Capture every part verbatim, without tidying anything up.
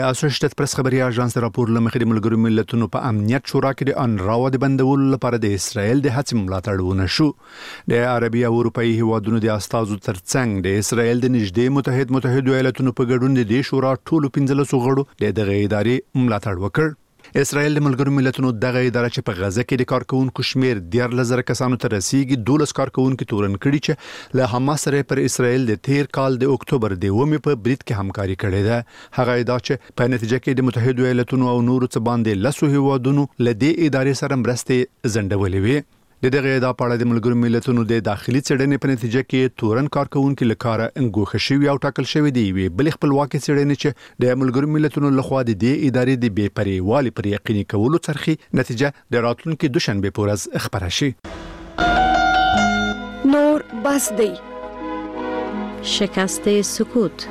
اسوسییټډ پریس خبري اژانس راپور لمخې د ملګرو ملتونو په امنیت شورا کې د انراوا د بندولو لپاره د اسرائیل د هڅې ملاتړ ونه شو. د عربي او اروپאי هیوادونو د استازو ترڅنګ د اسرائیل د نږدې متحد متحد ایالاتونو په ګډون د دې شورا ټولو پنځلسو غړو د دغه ادارې ملاتړ وکړ. اسرائیل د ملګرو ملتونو دغه اداره چې په غزه کې د کارکونکو شمیر ډیر لزر کسانو ته رسیدي دولس کارکونکو تورن کړي چې له حماس سره پر اسرائیل د تیر کال د اکتوبر د اومه په برید کې همکاري کړې ده. هغه اداره چې په نتیجه کې د متحده ایالاتونو او نورو څخه باندې لسو هیوادونو له دې ادارې سره مرسته زندولې وي. د دغه ادارې په اړه د ملګرو ملتونو د داخلي څېړنې په نتیجه کې تورن کارکونکو لکاره انګوخه شوی او ټاکل شوی دی وی بل خپلواکي څېړنې چې د ملګرو ملتونو لخوا د دې ادارې د بې پریوالي پر یقیني کولو څرخي نتیجه د راتلونکو دوشنبه پورز خبره شي. نور بس دی شکست سکوت.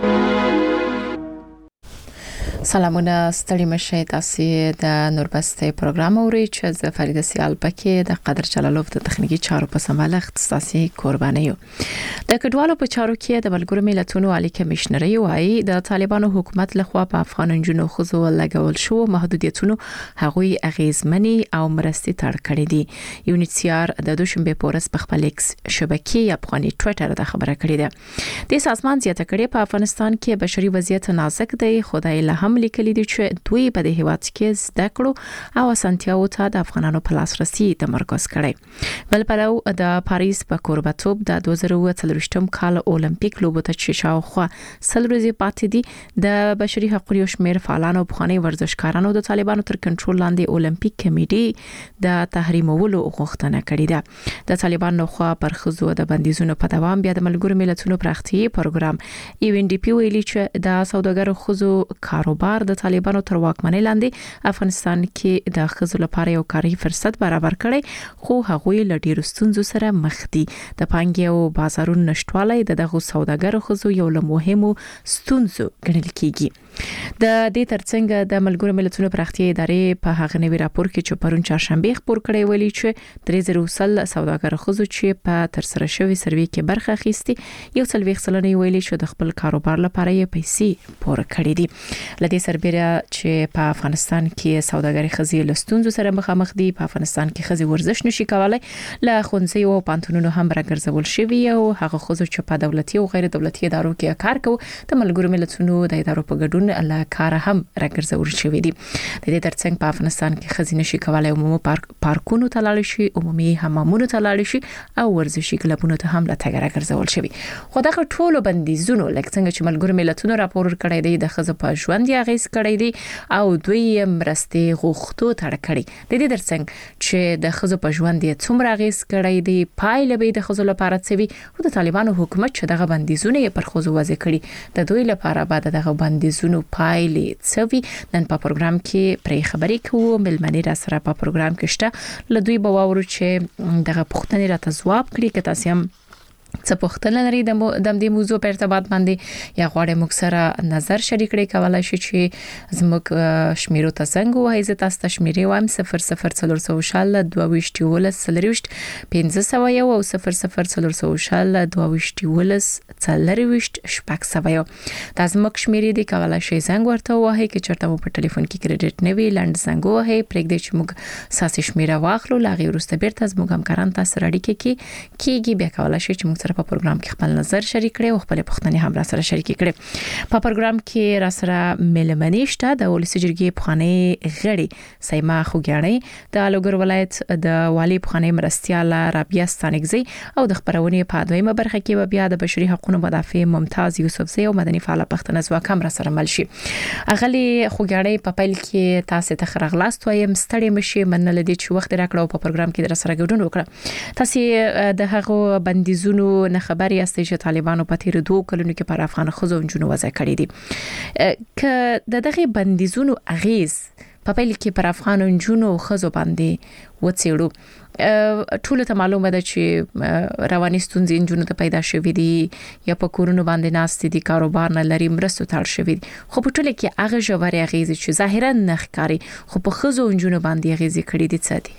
سلامونه ستړي مشه تاسو د نوربسته پروګرام اوري چې ز فریده سیال پکې د قدر جلالوف د تخنیکی چارو په سماله اختصاصي قرباني یو. د کډوالو په چارو کې د ملګرو ملتونو عالی کمشنر وايي د طالبانو حکومت لخوا په افغان جنونو خزو لګول شو محدودیتونو هغوی اغیزمنی او مرستي تړ کړی دي. یونیسیار د دوشنبه پورس په خپل ایکس شبکې افغاني ټوئیټر د خبره کړې ده. د سازمان زیاته کړې په افغانستان کې بشري وضعیت نازک دی. خدای له هم لیکلي دي چې دوی په د هیواد کې زده کړو او اسانتیاو ته د افغانانو په لاسرسي تمرکز کړي. بل پرو د پاریس په کوربتوب د دوه زره اووه څلوېښتم کال اولمپیک لوبو ته چې شاوخوا سل ورځې پاتې دي د بشري حقوقو شمیر فعالانو بخاني ورزشکارانو د طالبانو تر کنټرول لاندې اولمپیک کمیټې د تحریمولو غوښتنه کړې ده. د طالبانو خوا پر خزو د بندیزونو په دوام بیا د ملګرو ملتونو پراختي پروګرام یو ان ډي پی ویلي چې د سوداګرو خزو کاروبار د طالبانو تر واکمنۍ لاندې افغانستان کې د خزو لپاره یو کاري فرصت برابر کړي خو هغوی له ډیرو ستونزو سره مخ دي. د پانګې او بازارونو نشټوالی د دغه سوداګرو خزو یو له مهمو ستونزو ګڼل کیږي. د دې ترڅنګ د ملګرو ملتونو پراختي ادارې په هغه نوي راپور کې چې پرون چهارشنبه خبر کړی ویلي چې درې زره وسل سوداګرو خزو چې په تر سره شوی سروي کې برخه اخیستي یو څلويخ سلنه ویلي چې د خپل کاروبار لپاره یې پیسې پور کړې دي. لدې سربېره چې په افغانستان کې سوداګري خزي له ستونزو سره مخامخ دي. په افغانستان کې خزي ورزش نشي کولای له خونځي او پانتونونو هم راګرځول شوی او هغه خزو چې په دولتي او غیر دولتي ادارو کې کار کوي د ملګرو ملتونو د ادارو په ګډون له کار هم راګرځول شوی دي. د دې ترڅنګ په افغانستان کې خزي نشي کولای عمومي پارک پارکونو ته لاړ شي عمومي حمامونو ته لاړ شي او ورزشي کلبونو ته هم لا تګ راګرځول شوی. خو دغه ټولو بندیزونو لکه څنګه چې ملګرو ملتونو راپور کړی دی د خزو په ژوند یې اغیز کړی دی او دوی مرستي غوښتو تړ کړی. د دې ترڅنګ چې د خزو په ژوند یې څومره اغیز کړی دی پایله به د خزو لپاره څه وي او د طالبانو حکومت چې دغه بندیزونه پر خزو وضع کړي د دوی لپاره بعد دغه بندیزونو پایلې څه وي. نن په پروګرام کې پرې خبرې کوو. ملمنې را سره په پروګرام کې شته لدوی به واورو چې دغه پوښتنې راته ځواب کړي که تاسو هم څه پوښتنه لري د دې موضوع په ارتباط باندې یا غواړئ موږ سره نظر شریک کړئ کولای شئ چې زموږ شمیرو ته زنګ ووهئ. زه تاسو ته شمیرې وایم صفر صفر څلور سوه شل دوه ویشت یولس څلرویشت پنځه سوه یو او صفر صفر څلور سوه شل دوه ویشت یولس څلرویشت شپږ سوه یو. دا زموږ شمیرې دي کولای شئ زنګ ورته ووهئ که چېرته مو په ټلیفون کې کریډټ نه وي لنډ زنګ ووهئ. پرېږدئ چې موږ ساسي شمیره واخلو له هغې وروسته بیرته زموږ همکاران تاسو سره اړیکه کې کیږي. بیا کولای شئ چې سره په پروګرام کې خپل نظر شریک کړئ او خپل پوښتنې هم را سره شریک کړئ. په پروګرام کې را سره ملمنې شته د ولسی جرګې پخوانی غړي سیما خوګیاڼي د الوګر ولایت د والی پخوانی مرستياله رابعه ستانګزی او د خبرونې په دویمه برخه کې بیا د بشري حقوقو مدافع ممتاز یوسفزی او مدني فعال پښتون ځواک هم را سره مل شي. اغلی خوګیاڼي په پیل کې تاسو ته خرغلاست وایم ستړي مشي منل دي چې وخت راکړو په پروګرام کې در سره ګډون وکړه. تاسو د هغه بندیزونو نه خبري استئ چې طالبانو په تیر دوه کلونو کې پر افغان خزو جنونو وضع کړی دي. ک د دغه بندیزونو اغیز په پیل کې پر افغان جنونو خزو باندې وڅېړو. ټول ته معلومه ده چې رواني ستونزې جنونو ته پیدا شوې دي یا په کورونو باندې ناست دي کاروبار نه لري مرستو تړ شوې دي خو په ټول کې هغه ژورې اغیز چې ظاهرا نه ښکاري خو په خزو جنونو باندې اغیز کړی دي څه دي؟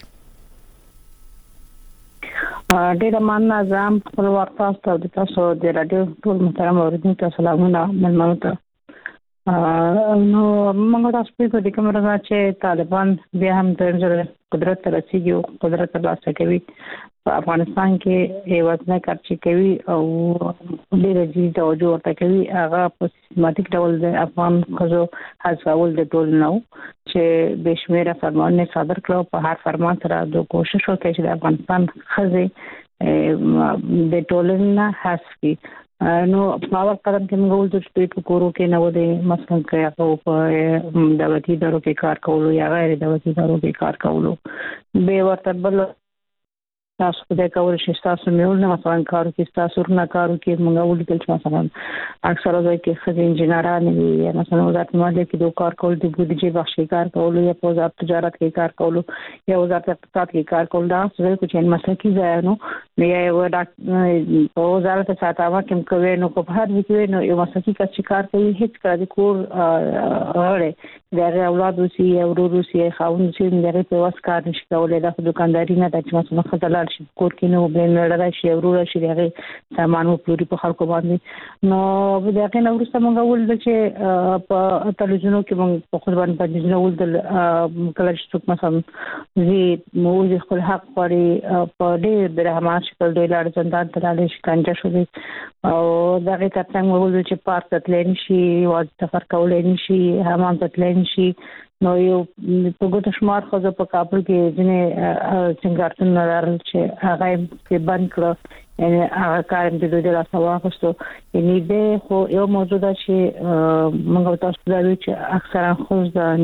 ډېر مننه. زم خپل وخت تاسو د تاسو د رادیو ټول محترم اوریدونکو ته سلامونه ملمنو ته نو موږ تاسو په دې کوم راځي چې طالبان بیا هم د قدرت رسیدي او قدرت ترلاسه کوي په افغانستان کې یو ځنه کارچي کوي او ډېر جدي توجه ورته کوي هغه په سیستماتیک ډول د افغان خزو حذفول د ټول نو چې بشمیره فرمانونه صادر کړو په هر فرمان سره د کوشش وکړي چې د افغانستان خزې د ټولنه حذف کړي نو باور قدم کې موږ ولر سپیټ کورو کې نو د مثلا کې هغه په دولتي ادارو کې کار کولو یا غیر دولتي ادارو کې کار کولو به ورته بل تاسو په دې کول شي تاسو مې ول نه مثلا کارو کې تاسو نه کارو کې موږ ولر چې مثلا اکثر ځای کې خځې انجنیران وي مثلا وزارت مالیه کې د کار کول د بودیجه بخشي کار کولو یا په وزارت تجارت کې کار کولو یا وزارت اقتصاد کې کار کول دا څه کو چې مسلکي ځای نو یا یو ډاکټر په وزارت ساتاوه کوم کوي نو په هر وکوي نو یو مسلکي کار کار کوي هیڅ کار د کور اړه د اولاد وسی او روسي خاوند چې د په واس کار نشي کولای د دکانداري نه د چې مثلا خدای کور کې نو بل نه شي ورور شي هغه سامان او پوری په خلکو باندې نو په دغه نو ورسته موږ ول چې په تلویزیون کې موږ په خپل باندې په ډیجیټل ول د کله چې مثلا زی موږ خپل حق پري په دې برهمان شکل د لار زندان ته لاله شکنجه شوې او دغه ترڅنګ موږ ول چې پارک تللی شي واځ سفر کولای نشي حمام تللی شي نو یو په ګوت شمار خو په کابل کې ځنه څنګه لرل چې هغه په بند کړو یعنی هغه کار د دوی له سواغستو یعنی د خو یو موضوع ده چې موږ تاسو ته وایو چې اکثرا خو د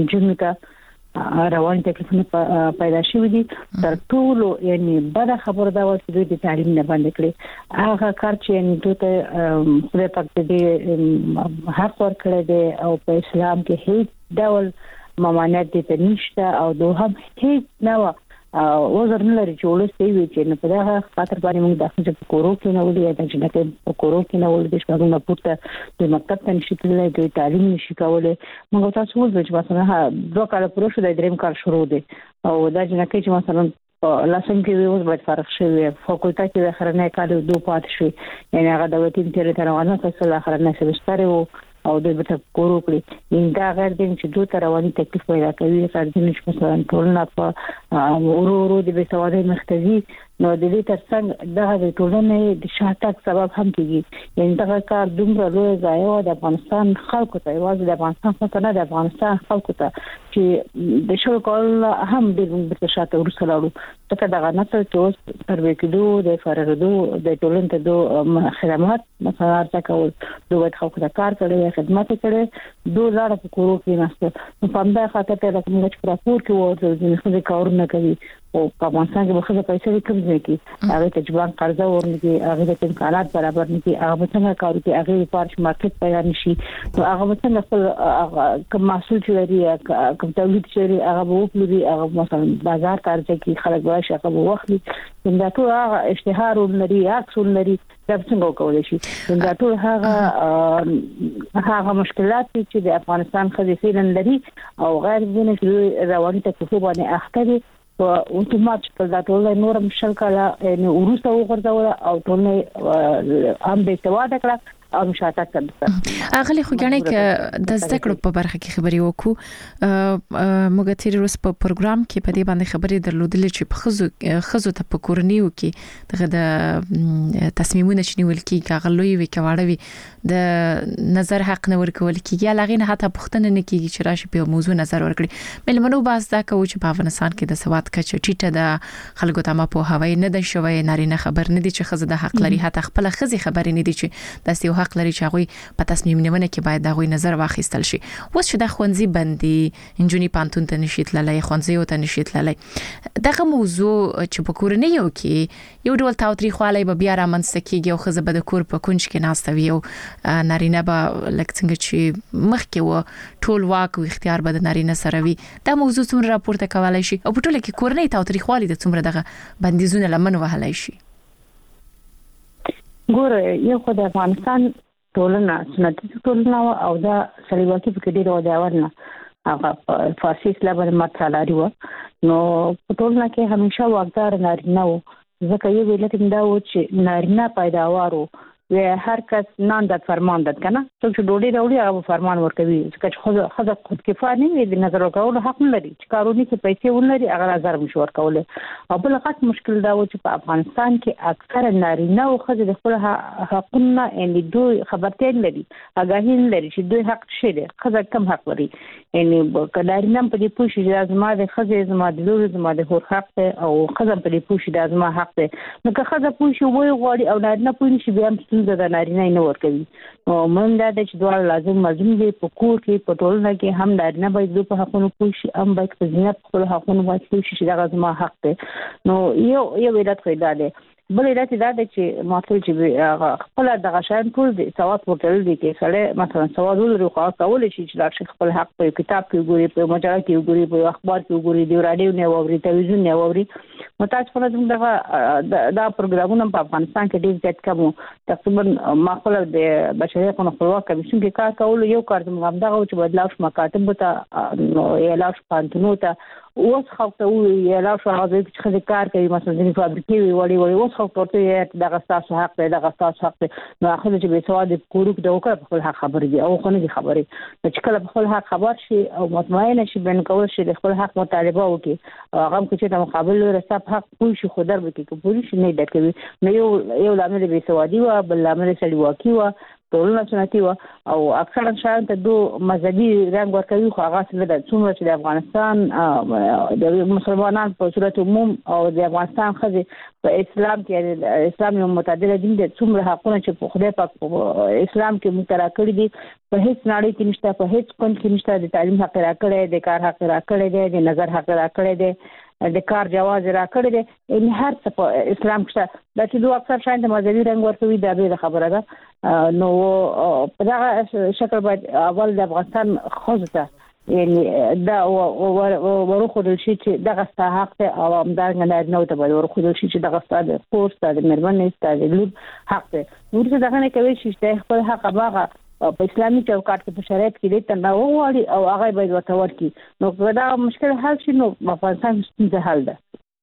جنګ روان تکلیفونه پیدا شوي دي تر ټولو یعنی بل خبر دا و چې دوی د تعلیم نه باندې کړی هغه کار چې یعنی دوی ته خپل پک دې حق ورکړي دي او په اسلام کې هیڅ ډول ممانعت دي ته نشته او دوه هم هیڅ نه او وزر نه لري چې ولستي وي چې نه په دغه خاطر باندې موږ داخله په کورو کې نه ولې د جنته په کورو کې نه ولې د شپږ نه پورته د مکتب ته نشي تللی د تعلیم نشي کولای موږ تاسو ولې چې مثلا دوه کال پوره شو د دریم کال شروع دي او دا جنکه چې مثلا لاسم کې وي باید فرق شي فاکولټه کې اخرنه کال دوه پات شي یعنی هغه د وټین تیر تر روانه تاسو اخرنه سمستر وو او د بته کورو کړی دا غیر دین چې دوه تر رواني تکلیف پیدا کوي غیر دین چې مثلا ټولنه په ورو ورو د بسوادي مختزي نو د دې ترڅنګ د ټولنې د شاتګ سبب هم کیږي یعنی دا کار دومره لوی ځای او د افغانستان خلکو ته یوازې د افغانستان خلکو نه د افغانستان خلکو ته چې د شو کول هم د بته شاته ورسلاړو ته دا نه څه چې تر وکړو د فرغدو د ټولنې ته د خدمات مثلا تکول دوه خلکو ته کار کوي خدمات کوي دوه لاره په کورو کې نشته په همدا خاطر ته کوم چې راپور کې ورته د کارونه کوي او په افغانستان کې به پیسې کوم ځای کې هغه تجربه قرضه ورنګي هغه د امکانات برابر نشي هغه څنګه کارو کې هغه پارش مارکیټ پیدا نشي نو هغه څنګه خپل کوم محصول چې لري کوم تولید چې لري هغه به وپلوري هغه مثلا بازار کارځي کې خلک وايي هغه به واخلي دا ټول هغه اشتهار ولري عکس ولري دا څنګه کولای شي دا ټول هغه هغه مشکلات چې د افغانستان خځې فعلا لري او غیر دیني رواني تکلیف باندې اخته او اتومات په داتوله نور مشل کلا نو ورسته وګرځول او ټول هم به تواده کړه او مشاتات کړه اغلی خو غنی ک د زده کړو په برخه کې خبري وکړو موږ تیر روز په پروګرام کې په دې باندې خبري درلودل چې په خزو خزو ته په کورنیو کې دغه د تصمیمونه چې نیول کیږي غلوي وي کواړوي د نظر حق نه ورکول کیږي لاغینه حتی پښتنه نه کیږي چې راشي په موضوع نظر ورکړي ملمنو باز دا کوي چې په افغانستان کې د سواد کچه ټیټه د خلکو ته ما په هوای نه د شوی نارینه خبر نه دي چې خزه د حق لري حتی خپل خزي خبر نه دي چې د حق لري چې هغه په تصمیم نیونه کې باید دغه نظر واخیستل شي اوس چې د خوندزي بندي انجونی پانتون ته نشیت لاله خوندزي او ته نشیت لاله دغه موضوع چې په کورنۍ یو کې یو ډول تاوتریخوالی به بیا را منځ کېږي او خزه به د کور په کونج کې ناستوي او نارینه به لکه څنګه چې مخکې و ټول واک او اختیار به د نارینه سره وي دا موضوع څومره راپورته کولای شي او په ټوله کې کورنۍ تاوتریخوالی د څومره دغه بندیزونه لمن وهلای شي ګوره یو خو د افغانستان ټولنه سنتي ټولنه او دا سړیواکي په کې ډېر وداور نه هغه فارسی اسلام باندې مطالعه و نو په ټولنه کې همیشه واقدار نارینه و ځکه یو ویل کې دا و چې نارینه پیداوارو هر کس نان د فرمان د کنه څوک چې ډوډۍ راوړي هغه فرمان ورکوي چې خو خو خود کفایه نه وي د نظر ورکول حق نه لري چې کارونه کې پیسې ولري هغه نظر مشور کول او بل غټ مشکل دا و چې په افغانستان کې اکثر نارینه او ښځې د خپل حقونه یعنی دوی خبرته لري اګاهي لري چې دوی حق شي دي ښځه کم حق لري یعنی کډارینه په دې پوښي چې زما د ښځې زما د لور زما د هور حق او ښځه په دې پوښي د زما حق دی نو که ښځه پوښي وای غواړي او نارینه پوښي چې بیا ستونزه د نارینه نه ور کوي او موږ دا چې دوه لازم لازم دي په کور کې په ټولنه کې هم نارینه باید په حقونو پوښي هم باید په زینت خپل حقونو باید پوښي چې دا زما حق دی نو یو یو ویلات پیدا دی بل دا چې دا چې ماته چې خپل د غشان ټول دي سواد ورتل دي کې سره مثلا سواد ولري خو کول شي چې خپل حق په کتاب کې ګوري په مجله کې ګوري په اخبار کې ګوري دی رادیو نه ووري تلویزیون نه ووري متاسفانه دغه دا پروګرامونه په افغانستان کې ډېر زیات کمو تقریبا ماخله د بشري حقوقو خپلواک کمیسیون کې کار کول یو کار زموږ دغه چې بدلاو شو مکاتب ته نو یلاش قانونو ته اوس خو ته یلاش هغه چې خځه کار کوي مثلا د فابریکې وړي وړي اوس خو ورته دغه تاسو حق دی دغه تاسو حق دی نو اخر چې به سواد کورک د وکړه په خپل حق خبرې دي او خو نه دي خبرې چې کله په خپل حق خبر شي او مطمئن شي بین کول شي د خپل حق مطالبه وکړي او هغه چې د مقابل رساب حق پوه شي خو در وکړي که پوه شي نه درکوي نو یو یو لامل به سوادي و بل لامل سړي واقعي و ټولنه سنتي و او اکثرا شاید ته دو مذهبي رنګ ورکوي خو هغه څه د څومره چې د افغانستان د مسلمانان په صورت عموم او د افغانستان خځې په اسلام کې د اسلام یو متعدد دین د څومره حقونه چې په خدای پاک اسلام کې مترا کړی دي په هیڅ نړۍ کې نشته په هیڅ کون کې نشته د تعلیم حق راکړی د کار حق راکړی دی د نظر حق راکړی دی د کار جواز راکړی دی ان هر څه په اسلام کې دا چې دوه اکثر شاید مذهبي رنګ ورکوي دا به خبره ده نو په دا شکل باید اول د افغانستان خوځته یعنی دا ورخدل شي چې دغه حق ته او همدارنګه نه ته باید ورخدل شي چې دغه ستاسو پوسټ د مرمنې ستاسو لوب حق ته ورته دغه نه کوي چې خپل حق باغه په اسلامي چوکاټ کې په شریعت کې دې تنه وغواړي او هغه باید ورته ورکړي نو دا مشکل حل شي نو په افغانستان کې حل ده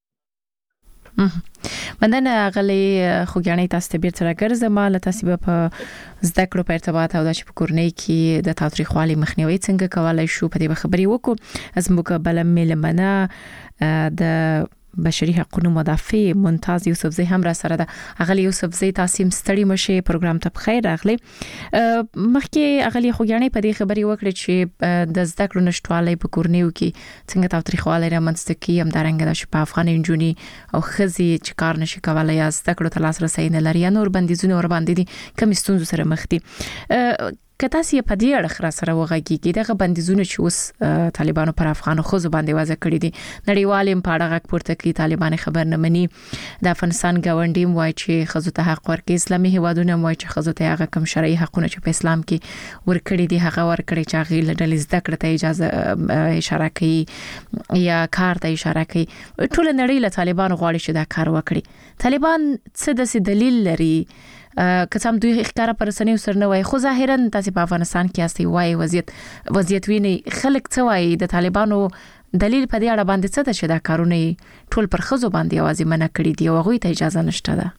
مندنه غلي خوګیانې تاسو ته بیرته راګرځم له تاسو په زده کړو په ارتباط او د شپکورنۍ کې د تاریخوالي مخنیوي څنګه کولای شو په دې خبري وکړو از موږ بل ملمنه د بشري حقوقو مدافع ممتاز یوسفزی هم را سره ده اغلی یوسفزی تاسو ستړي مشه پروګرام ته بخیر راغلی مخکې اغلی خوګیانې په دې خبري وکړي چې د زده کړو نشټوالۍ په کورنیو کې څنګه تاریخوالي رامنځته کی هم درنګ د شپه افغان انجونی او خزي چې کار نشي کولای یا زده کړو ته لاسرسي نه لري نور بندیزونه ور باندې دي کم ستونزې سره مخ دي کته سی په دې اړه خره سره وغږیږي دغه بندیزونه چې اوس طالبانو پر افغانو خو باندې وځ کړی دي نړیوالم په اړه غږ پورته کوي طالبان خبر نه مني د افغانستان غونډیم وای چې خزو ته حق ورکړي اسلامي هوادونه وای چې خزو ته هغه کوم شرعي حقونه چې په اسلام کې ورکړي دي هغه ورکړي چې هغه له ډلې زده کړې ته اجازه اشاره کوي یا کار ته اشاره کوي ټول نړۍ له طالبان غواړي چې دا کار وکړي طالبان څه د دلیل لري کسم دوی ښکارا پرسنۍ سر نه وای خو ظاهرا تاسو په افغانستان کې استي وای وضعیت وضعیت ویني خلک څه وای د طالبانو دلیل په دې اړه باندې څه ده چې دا کارونه ټول پر خزو باندې اوازې منع کړی دی او هغه ته اجازه نشته ده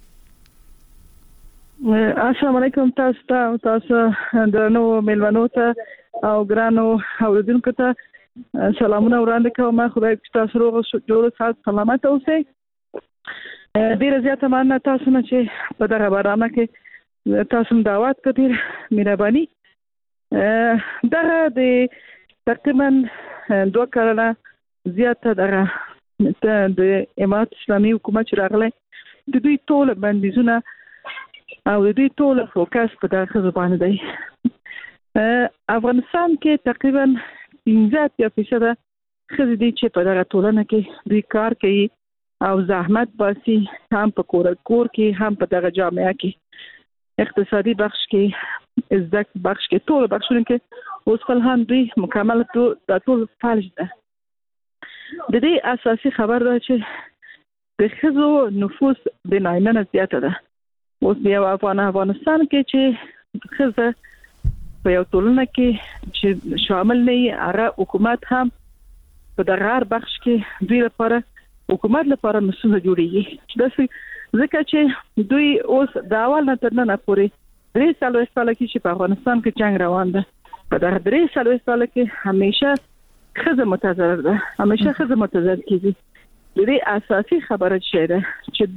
السلام علیکم تاسو ته تاسو د نو ملونو ته او ګرانو اوریدونکو ته سلامونه وړاندې کوم خدای تاسو روغ جوړ سات سلامت اوسئ ډیره زیاته مننه تاسو نه چې په دغه برنامه کې تاسو دعوت کړی مهرباني دغه د تقریبا دوه کاله زیاته دغه د امارات اسلامي حکومت راغله د دوی ټول بندیزونه او د دوی ټول فوکس په دغه ځبانه دی افغانستان کې تقریبا پنځه فیصد خزې دي چې په دغه ټولنه کې دوی کار کوي او زحمت باسي هم په کور کور کې هم په دغه جامعه کې اقتصادي بخش کې ازدک بخش کې ټول بخشونه کې اوس فل هم دوی مکمل ټول ټول فعال دي د دې اساسي خبر ده چې د خزو نفوس د ناینه زیاته ده اوس بیا په افغانستان کې چې خزه په یو ټولنه کې چې شامل نه هغه حکومت هم په دغه بخش کې دوی لپاره حکومت لپاره مسؤل جوړیږي چې ځکه چې دوی اوس د اول نه تر نن پورې درې سالو استاله کې چې په افغانستان کې جنگ روان ده په دغه درې سالو استاله کې همیشه خزه متضرر ده همیشه خزه متضرر کیږي د دې اساسي خبره شه ده چې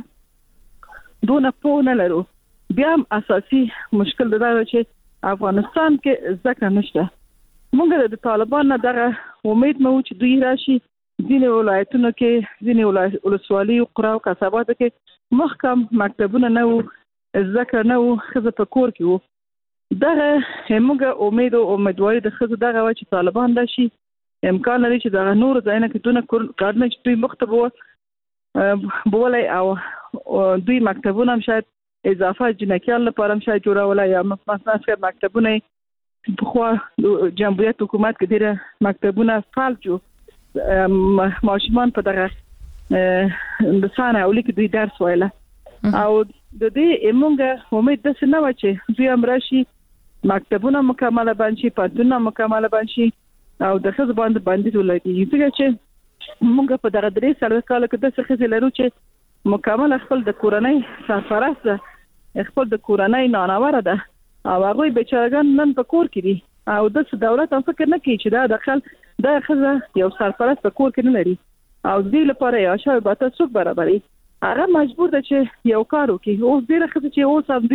موږ دونه پوه نه لرو بیا هم اساسي مشکل دا ده چې افغانستان کې ځکه نشته موږ د طالبان نه دغه امید مو چې دوی راشي ځینې ولایتونو کې ځینې ولسوالۍ او قرا او قصبات کې محکم مکتبونه نه وو ځکه نو خزه په کور کې وو دغه موږ امید او امیدواري د خزه دغه و چې طالبان راشي امکان لري چې دغه نور ځایونه کې دونه کارونه چې دوی مختبو بولای او دوی مکتبونه هم شاید اضافه جنکیان لپاره هم شاید جوړولای یا مثلا مکتبونه په خو جمهوریت حکومت کې ډېر مکتبونه فعال جو ماشومان په دغه لسانه او لیک دوی درس وایله او د دې موږ امید د سنوي چې دوی هم راشي مکتبونه مکمل بنشي پاتونه مکمل بنشي او د خزه باندې باندې ولایي ځکه چې موږ په دغه درې سال کال کې د څه لرو چې مکمل خپل د کورنۍ سرپرست خپل د کورنۍ نانوره ده او هغه بیچارهګان نن په کور کې دي او د دولت هم فکر نه کوي چې دا داخل د خزه یو سرپرست په کور کې نه لري او دې لپاره یا شاو به تاسو برابرۍ هغه مجبور ده چې یو کار وکړي او ډیره خزه چې اوس هم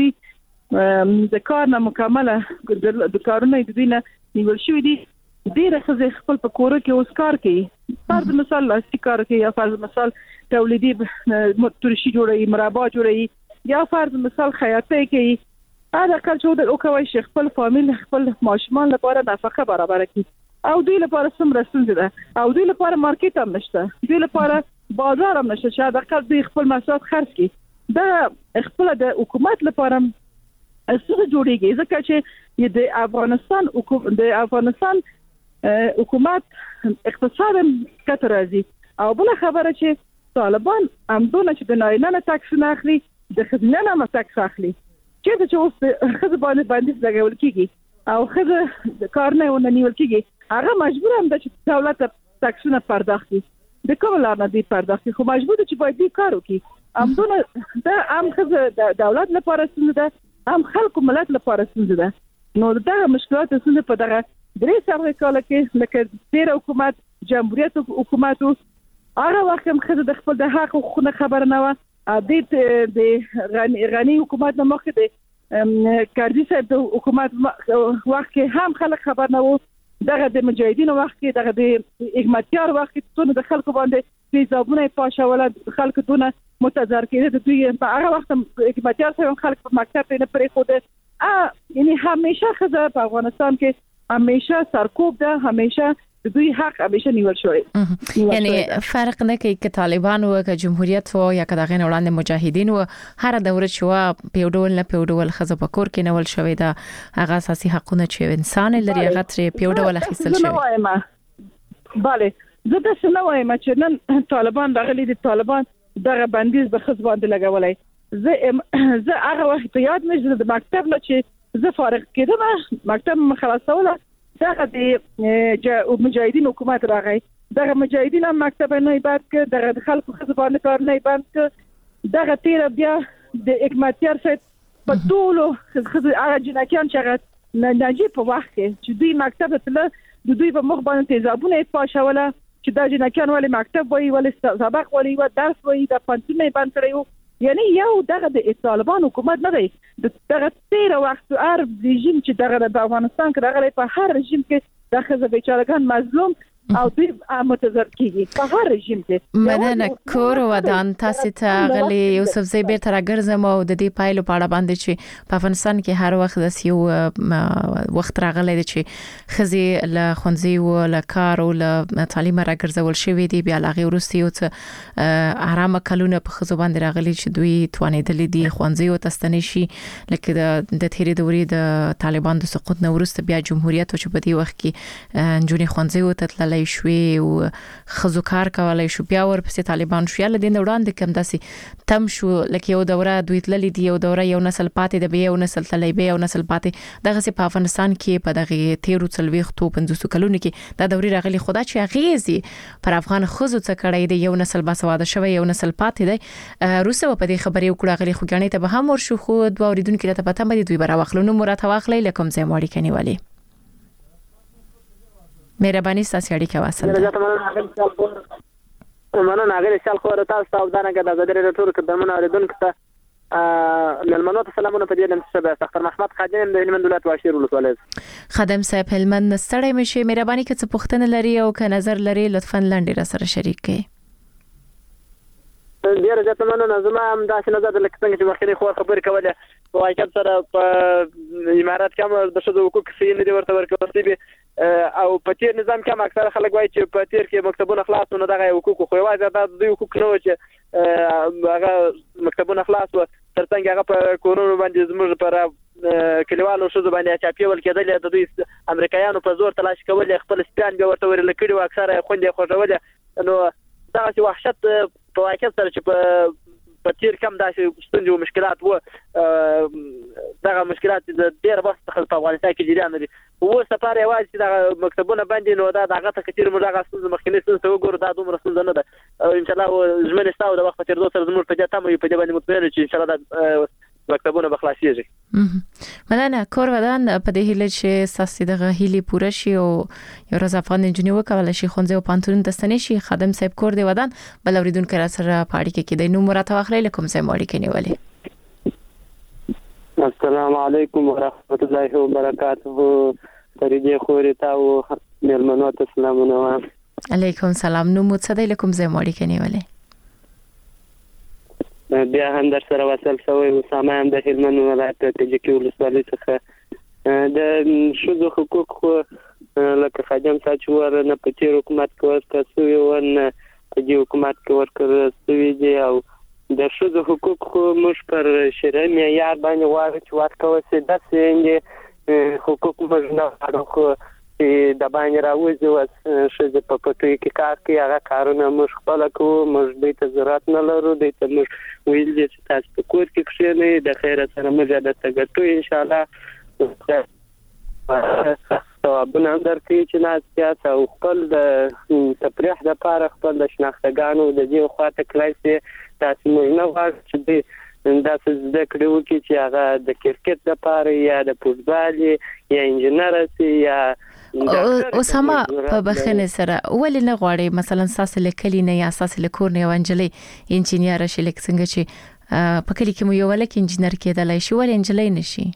دوی د کار نه مکمله د کارونه د دینه نیول شوې دي ډیره خزه خپل په کور کې اوس کار کوي فرض مثال لاستیک کار کوي یا فرض مثال تولیدي ترشي جوړي مربا جوړي یا فرض مثال خیاطۍ کوي هغه کار چې د اوکوي شیخ خپل فامیل خپل ماشومان لپاره نفقه برابر کړي او دوی لپاره سم رسول دي او دوی لپاره مارکیټ هم نشته دوی لپاره بازار هم نشته چې دا خپل دوی خپل محصولات خرڅ کړي دا خپل د حکومت لپاره څه جوړیږي ځکه چې د افغانستان د افغانستان حکومت اقتصاد کتر راځي او بل خبره چې طالبان همدونه چې د نارینه ټاکس نه اخلي د خزینه نه ټاکس اخلي چې چې اوس خزه باندې باندې لګول کیږي او خزه د کار نه ونه نیول کیږي هغه مجبور هم ده چې دولت ټاکسونه پرداخت کړي د کوم لار نه دی پرداخت خو مجبور دي چې باید دې کار وکړي همدونه دا هم خزه دولت لپاره څه ده هم خلکو ملت لپاره څه ده نو دا مشکلات څه په دغه درې سال کال کې لکه تیر حکومت جمهوریت حکومت هغه وخت هم خزه د خپل د حق خو خبر نه و د د غنی غنی حکومت نه مخکې د کارزي صاحب د حکومت وخت کې هم خلک خبر نه وو دغه د مجاهدینو وخت کې دغه د احمدیار وخت کې ټول د خلکو باندې تیزابونه پاشاوله خلکو دونه متضرر کېده دوی په هغه وخت احمدیار صاحب خلک په مکتب نه پرې خوده ا یعنی همیشه خزه په افغانستان کې همیشه سرکوب ده همیشه دوی حق همیشه نیول شوی یعنی فرق نه کوي ک طالبان او ک جمهوریت او یا ک دغه وړاندې مجاهدین او هر دوره چې په ډول نه په ډول خزه په کور کې نول شوی دا هغه اساسي حقونه چې انسان لري هغه تر په ډول اخیستل شوی bale زه د څه نه وایم چې نن طالبان دغه دي طالبان دغه بندیز به خزه باندې لګولای زه زه هغه وخت یاد مې د مکتب نه چې زه فارغ کېدم مکتب خلاصوله دغه د مجاهدین حکومت راغی دغه مجاهدین هم مکتب نه ایباد ک دغه خلکو خزبانه کار نه ایباد ک دغه تیر بیا د حکمتیار سره په ټولو خزه هغه جنکیان چې ناجی په وخت کې چې دوی مکتب ته د دوی په مخ باندې تیزابونه پاشاوله چې دا جنکیان ولې مکتب وای ولې سبق وای و درس وای د پنځمه باندې کړیو یعنی یو دغه د طالبان حکومت نه دی دغه تیر وخت هر رژیم چې دغه د افغانستان کې دغه په هر رژیم کې دغه بیچارهګان مظلوم او دوی متضرر کیږي په هر رژیم کې مننه کور ودان تاسو ته غلي یوسف زیبر تر ګرځم او د دې پایلو په اړه باندې چې په افغانستان کې هر وخت د سیو وخت راغلی دی چې خزي له خونځي او له کار او له تعلیم راګرځول شوی دی بیا لاغي ورستي او ته آرام کلونه په خزو باندې راغلي چې دوی توانېدل دي خونځي او تستنی شي لکه د د تیری دوري د طالبان د سقوط نه ورسته بیا جمهوریت او چې په دې وخت کې جونې خونځي او تتل کولای شوې او خزو کار کولای شو بیا ورپسې طالبان شو یا لدین وړاندې کم داسي تم شو لکه یو دوره دوی تللی دی یو دوره یو نسل پاتې د بیا یو نسل تللی بیا یو نسل پاتې دغه سي په افغانستان کې په دغه تیرو څلويختو پنځوس کلونو کې دا دوري راغلي خدا چې اغیزي پر افغان خزو څخه کړی دی یو نسل باسواده شوی یو نسل پاتې دی روسه په دې خبرې وکړه غلي خو غنې ته به هم ورشو خو دوه اوریدونکو ته پته مې دوی برا واخلو نو مراد واخلې لکم زه موري کني والی مهرباني ستاسو اړیکه واسل مننه ناغلی شال خو تاسو او دانه کې د غدرې ټول کډمن اوریدونکو ته ا ملمنو ته سلامونه په دې لم چې ډاکټر محمد خادم د هلمند ولایت واشیر ولسوالۍ خادم صاحب هلمند ستړی مشه مهرباني کې څه پوښتنه لري او که نظر لري لطفا لاندې را سره شریک کړئ ډیر زیات مننه زما هم داسې نظر د لکه څنګه چې مخکې خو خبرې کولې په واقعیت سره په امارات کې د شذو حقوق سین دي ورته ورکوي او په تیر نظام کې اکثر خلک وایي چې په تیر کې مکتبونه خلاص نه دغه حقوق خو یوازې د دوی حقوق نه و چې هغه مکتبونه خلاص و ترڅنګ هغه په کورونو باندې زموږ پر کلیوالو شذو باندې چاپی ول کېدل د دوی امریکایانو په زور تلاش کول خپل سپیان به ورته ورل کړي و اکثر خوندې خوښول نو دا چې وحشت په واقعیت سره چې په په تیر کم داسې ستونزې او مشکلات وو دغه مشکلات د ډېر وخت څخه په افغانستان کې جریان لري وو سفر یوازې چې دغه مکتبونه باندې نو دا دغه ته کتیر موږ دغه ستونزې مخکینی ستونزې وګورو دا دومره ستونزه نه ده ان شاء الله ژمنې ستاسو د وخت په تیریدو سره زموږ په دې تمه په دې باندې مطمئن چې ان شاء الله دا مکتبونه به خلاصيږي مننه کور ودان په دې هیله چې ساسي دغه هیلي پوره شي او یو ورځ افغان انجنیر وکول شي خونځه او پانتون دستنې شي خادم صاحب کور دی ودان بل اوریدونکو را سره پاړی کې کېدای نو مراد واخلې لکم سه موري کې نیولې السلام علیکم ورحمت الله وبرکاته فريدي خوري تاو مېلمنو ته سلامونه علیکم سلام نو مو څه دی لکم سه موري کې نیولې بیا هم در سره وصل شوی اسامه هم د هلمند ولایت تجکی ولسوالۍ څخه د شذو حقوق لکه خادم ساچور نه په تیر حکومت کې ورکړل شوی و نه په دې حکومت کې ورکړل شوی دی او د شذو حقوق موږ پر شرعي معیار باندې غواړو چې ورکړل شي داسې حقوق موږ نه غواړو د باندې راوځي او شذ په پټوي کې کار کوي هغه کارونه موږ خپل کوو موږ د ته ضرورت نه لرو د ته موږ ویل دي چې تاسو په کور کې کښینئ د خیر سره موږ د تګټو ان شاء الله ثوابونه درکې چې نه سیاست او خپل د تفریح لپاره خپل د شناختګانو د دې خواته کلاسي تاسو موږ نه غواړو چې دا څه د کړو کې چې هغه د کرکټ لپاره یا د فوټبال یا انجنیري یا اوسما په بخنه سره ولې نه غواړي مثلا ساس لیکلی نه یا ساس لیکور نه انجلي انجنیر شي لیک څنګه چې په کلی کې مو یو ولک انجنیر کېدلای شي ولې انجلي نشي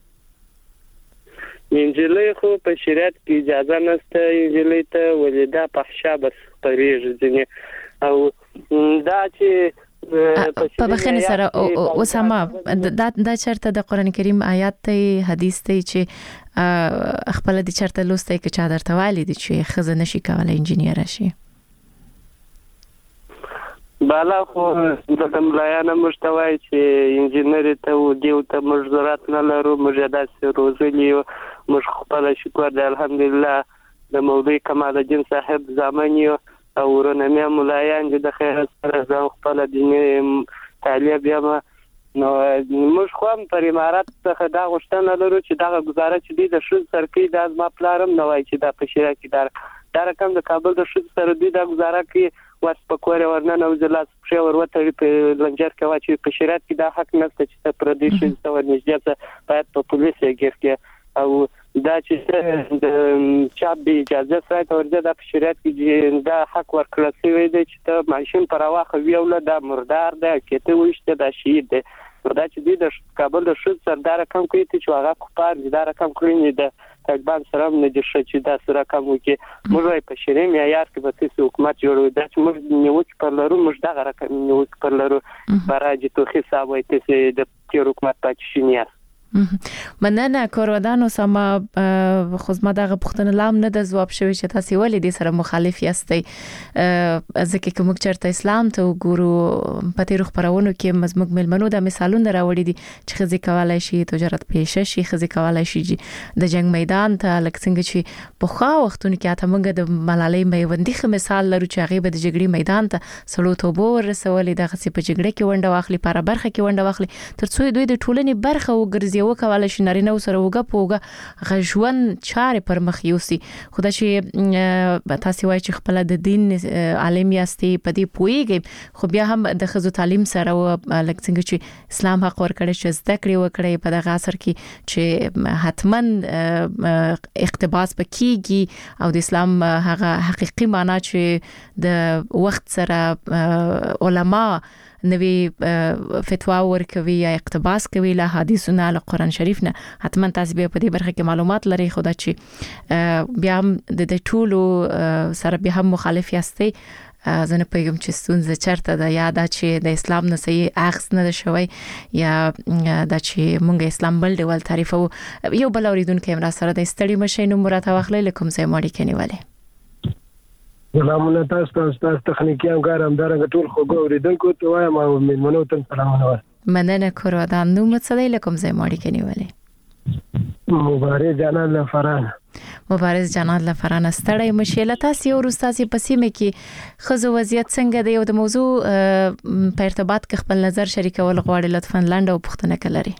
انجلي خو په شریعت کې اجازه نشته انجلي ته ولدا فحشا بس پریږدي او دا چې په بخنه سره اوسما دا د چرته د قران کریم آیات ته حدیث ته چې خپل د چرته لوستای کې چا درته والی دي چې خزه نشي کولای انجنیر شي بالا خو د ملایانه مشتوي چې انجنیر ته و دیو ته مجرات نه لرو مجدات روزلی مش خپل شکر د الحمدلله د مولوی کمال الدین صاحب زمانیو او ورنمه ملایان د خیر سره ځو خپل دیني تعلیب یم نو موږ خو هم پر امارات څخه دا غوښتنه لرو چې دا گزارش دي د شذ سرکې د ما پلارم نه وای چې دا په شریعت کې دار دا رقم د کابل د شذ سره دی دا گزارش کې واس په کور ورننه او ځلاس په ورته په لنجر کې واچي په شریعت کې دا حق نشته چې پر دې شذ څو نږدې باید په پولیس کې کې او دا چې د چاپ به اجازه سره ورته د شریعت کې دا حق ورکړل شوی دی چې ته ماشين پر واخه ویول دا مردار ده کته وشته دا شهید ده دا چې د کابل د شذ سردار کم کوي چې هغه کوپار دي دا رقم کړی دی طالبان سره نه دي چې دا سره کوم کې موږ په شریعه معیار کې به تاسو حکومت جوړوي دا چې موږ نیوک پر لرو موږ دا رقم نیوک پر لرو برای توخي حساب وایي چې د تیر حکومت پاتې شي مننه کورودانو سم خو زما دغه پښتنه لام نه د جواب شوی چې تاسو ولې دې سره مخالف یاستئ ځکه کوم چرته اسلام ته ګورو په تیر خبرونو کې مزمک ملمنو د مثالونه راوړي دي چې خزي کولای شي تجارت پیشه شي خزي کولای شي د جنگ میدان ته لکه څنګه چې په خو وختونو کې اته موږ د ملالۍ میوندی خ مثال لرو چې هغه د جګړې میدان ته سلو توبو ورسولې د خصي په جګړه کې ونډه واخلي پر برخه کې ونډه واخلي ترڅو دوی د ټولنې برخه وګرځي یو کولای شي نارینه سره وګه پوګه غژون چارې پر مخ یوسي خدای چې تاسو وایي چې خپل د دین عالم یاستي په دې پويږي خو بیا هم د خزو تعلیم سره لکه څنګه چې اسلام حق ورکړي چې زده کړې وکړي په دغه عصر کې چې حتمن اقتباس پکېږي او د اسلام هغه حقيقي معنی چې د وخت سره علما نوی فتوا ورکوي یا اقتباس کوي له حدیثونو له قران شریف نه حتما تاسو به په دې برخه کې معلومات لري خو دا چې بیا د ټولو سره به هم مخالف یاستئ زنه پیغام چې ستونزه چرته ده یا دا چې د اسلام نه صحیح اخص نه شوی یا دا چې مونږ اسلام بل ډول تعریفو یو بل اوریدونکو هم را سره د استړي مشینو مراته واخلې لکم زې ماړي کې نیولې سلامونه تاسو تاسو تخنیکی همکارم درنګ ټول خو اوریدونکو ته وایم او منو ته سلامونه مننه کورودان نو مڅدې لکم زې ماړي کې نیولې مبارز جانان لفران مبارز جانان لفران ستړی مشیله تاسو یو روستاسي پسیمه کې خزو وضعیت څنګه دی او د موضوع په ارتباط کې خپل نظر شریکول غواړي لطفا لاندې او پښتنه کلري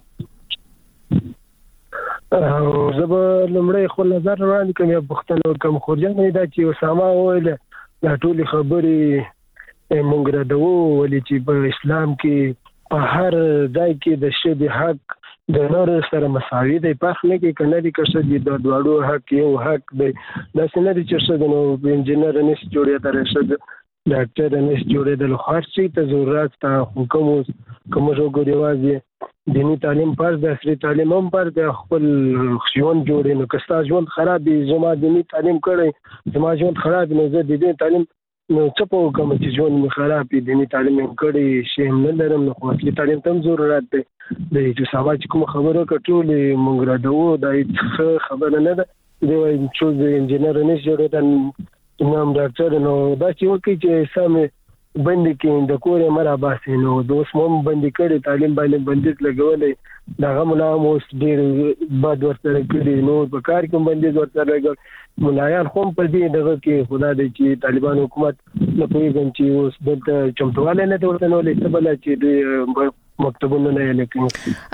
او زب لمړی خو نظر وړاندې کوم یو پښتنه کوم خورجان دا چې اسامه ویل دا ټول خبرې مونږ را دوه ولې چې په اسلام کې په هر ځای کې د شی حق د نور سره مساوي دی په نه کې کنه دي کښه دي د دوړو حق یو حق دی دا څنګه دي چې څه نو انجنیر نس جوړیا تر څه ډاکټر نس جوړې د خاصي ته ضرورت ته حکم کوم جو ګریوازي دینی تعلیم پر د اصلي تعلیم هم پر د خپل ژوند جوړې نو کستا ژوند خراب دي زما دینی تعلیم کړی زما ژوند خراب نه زه د دې تعلیم نو څه په کوم چې ژوند می خراب دي دینی تعلیم کړی شي نه لرم نو خو اصلي تعلیم تم ضرورت دی د چې ساواج کوم خبرو کټولې مونږ را دوه د خبره نه ده دی وایي چې د انجنیر نه جوړې نام ډاکټر نو دا چې وکړي چې سم بندي کې د کورې مرا باسي نو دوس مم بندي کړي تعلیم باندې بندیز لګولې دا غمنا موس ډېر بد ورته کړي نو په کار کې بندیز ورته لګول ملایان هم په دې دغه کې خدا دې چې طالبان حکومت نه پوهیږي چې اوس دلته چمتواله نه ورته نو لې سبل چې مکتبونه نه لیکي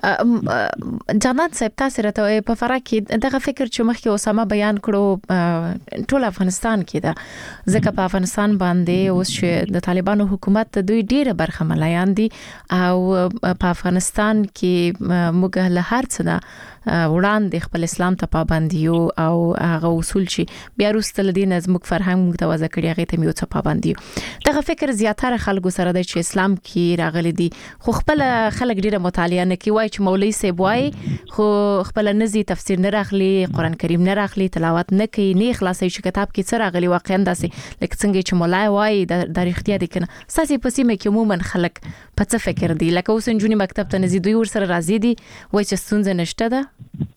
جنات صاحب تاسو راته په فرق کې دغه فکر چې مخکې اسامه بیان کړو ټول افغانستان کې دا ځکه په افغانستان باندې اوس چې د طالبانو حکومت دوی ډیره برخه ملایان دي او په افغانستان کې موږ له هر څه نه وړاندې خپل اسلام ته پابندیو او هغه اصول چې بیا وروسته لدی نظمک فرهنګ متوازه کړی هغه ته میو څه پابندیو دغه فکر زیاتره خلکو سره د اسلام کې راغلي دي خو خپل خلک ډیره مطالعه نه کوي چې مولوی صاحب وای خو خپل نزي تفسیر نه راخلي قران کریم نه راخلي تلاوت نه کوي نه خلاصي چې کتاب کې څه راغلي واقعا داسې لکه څنګه چې مولای وای د اړتیا دي کنه ساسي پسیمه کې عموما خلک په څه فکر دي لکه اوس انجونی مکتب ته نزي دوی ور سره راځي دي وای چې ستونزه نشته ده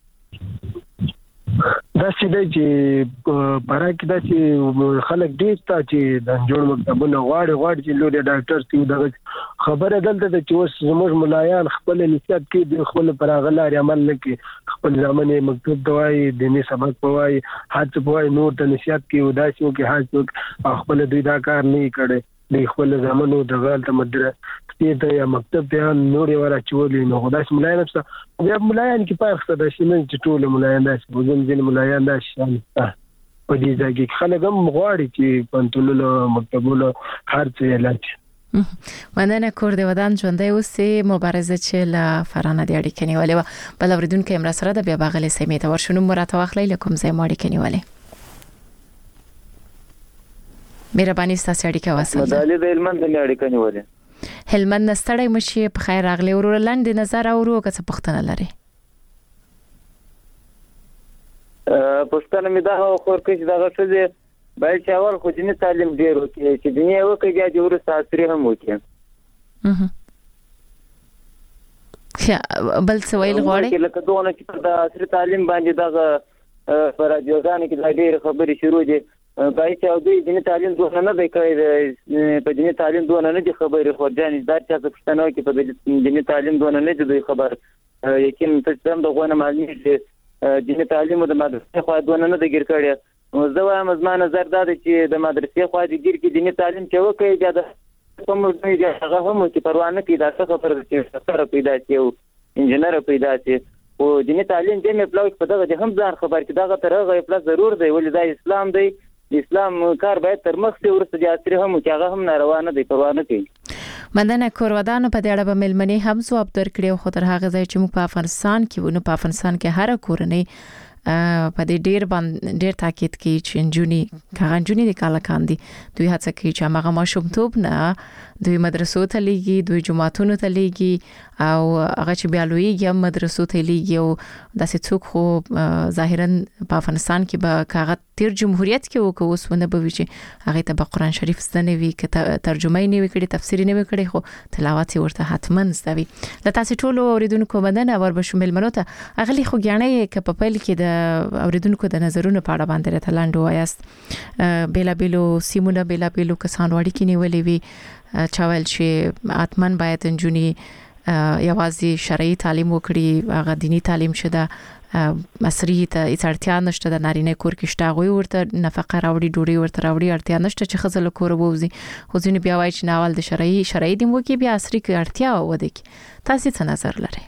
دا چې د چې پاره کې دا چې خلک ډیر ته چې د جوړ مکتبونه غواړي غواړي چې لوی ډاکټر سی د خبره دلته د چې اوس زموږ ملایان خپل نصیحت کې د خپل پراغلار عمل نه کې خپل ځامنې مکتب دوای د نه سبق پوای حد پوای نور د نصیحت کې وداسیو کې حاج خپل دوی دا کار نه کړي د خپل ځامنو د غلط مدره ته یا مکتب ته نور ورا چولې نو خدای ملایان څه بیا ملایان کې پارخ څه د شنه چې ټول ملایان داسې وزن ځین ملایان داسې په دې ځای کې خلک هم غواړي چې پنتونو مکتبونو هر څه علاج مننه کور دی ودان ژوندۍ اوسې مبارزه چې لا فرانه دی اړیکې نیولې و بل اوریدونکو امر سره د بیا باغلې سیمې ته ورشنو مراته واخلې لکم زې ماړي کې نیولې مهرباني ستاسو اړیکه وسله مدالې د هلمند نه اړیکه نیولې هلمند نستړی مشي په خیر راغلی ورور لاندې نظر اورو که څه پښتنه لري پښتنه مې دا خور کې دا غوښتل باید چې اول خو دیني تعلیم ډیر وکړي چې دنیا وکړي بیا د ورسره اثر هم وکړي بل څه ویل غواړي لکه دونه چې د عصري تعلیم باندې دغه پر راډیوګانو کې د ډېر خبرې شروع دي بای چې دوی دیني تعلیم دونه نه دی کړی په دیني تعلیم دونه نه دي خبرې خو ځان دار چې پښتنو کې په دیني تعلیم دونه نه دي خبر یقین ته هم دغه معلومه چې دیني تعلیم د مدرسې خو دونه نه دی ګر کړی نو زه وایم زما نظر دا دی چې د مدرسې خو د ګر کې دیني تعلیم چې وکړي دا کوم دی هغه هم چې پروا نه کوي دا څه خبره چې سره پیدا شي او انجنیر پیدا شي او دیني تعلیم دې مې پلاوي په دغه هم ځان خبر کې دغه ترغه پلاس ضرور دی ولې دا اسلام دی اسلام کار باید تر مخ ته ورسته د عصري هم چې هغه هم ناروا نه دی پروا نه کوي مندنه کورودانو په دې اړه به ملمنې هم ځواب درکړي خو تر هغه ځای چې موږ په افغانستان کې ونه په افغانستان کې هر کورنۍ په دې ډیر باندې ډیر تاکید کوي چې انجونی کاغنجونی د کاله کاندي دوی هڅه کوي چې هغه ماشومتوب نه دوی مدرسو ته لېږي دوی جماعتونو ته لېږي او هغه چې بیا لویږي هم مدرسو ته لېږي او داسې څوک خو ظاهرا په افغانستان کې به کاغه تیر جمهوریت کې وکړو اوس ونه به وي چې هغه ته به قرآن شریف زده نه وي که ترجمه نه وي کړي تفسیر نه وي کړي خو تلاوت ورته حتما زده وي له تاسو ټولو اوریدونکو مندنه ور به شامل منو ته اغلی خو ګڼې ک په پیل کې د اوریدونکو د نظرونو په اړه باندې تلاندو وایست بیلا بیلو سیمونه بیلا بیلو کسان وړي کې نیولې وي چاول چې اتمن باید انجونی یوازې شرعي تعلیم وکړي هغه دینی تعلیم شته مصری ته اړتیا نشته د نارینه کور کې شته غوي ورته نفقه راوړي ډوډۍ ورته راوړي اړتیا نشته چې خزل کور ووزي خو ځینې بیا وایي چې ناول د شرعي شرعي دیم وکي بیا عصري کې اړتیا وده کی تاسو څه نظر لرئ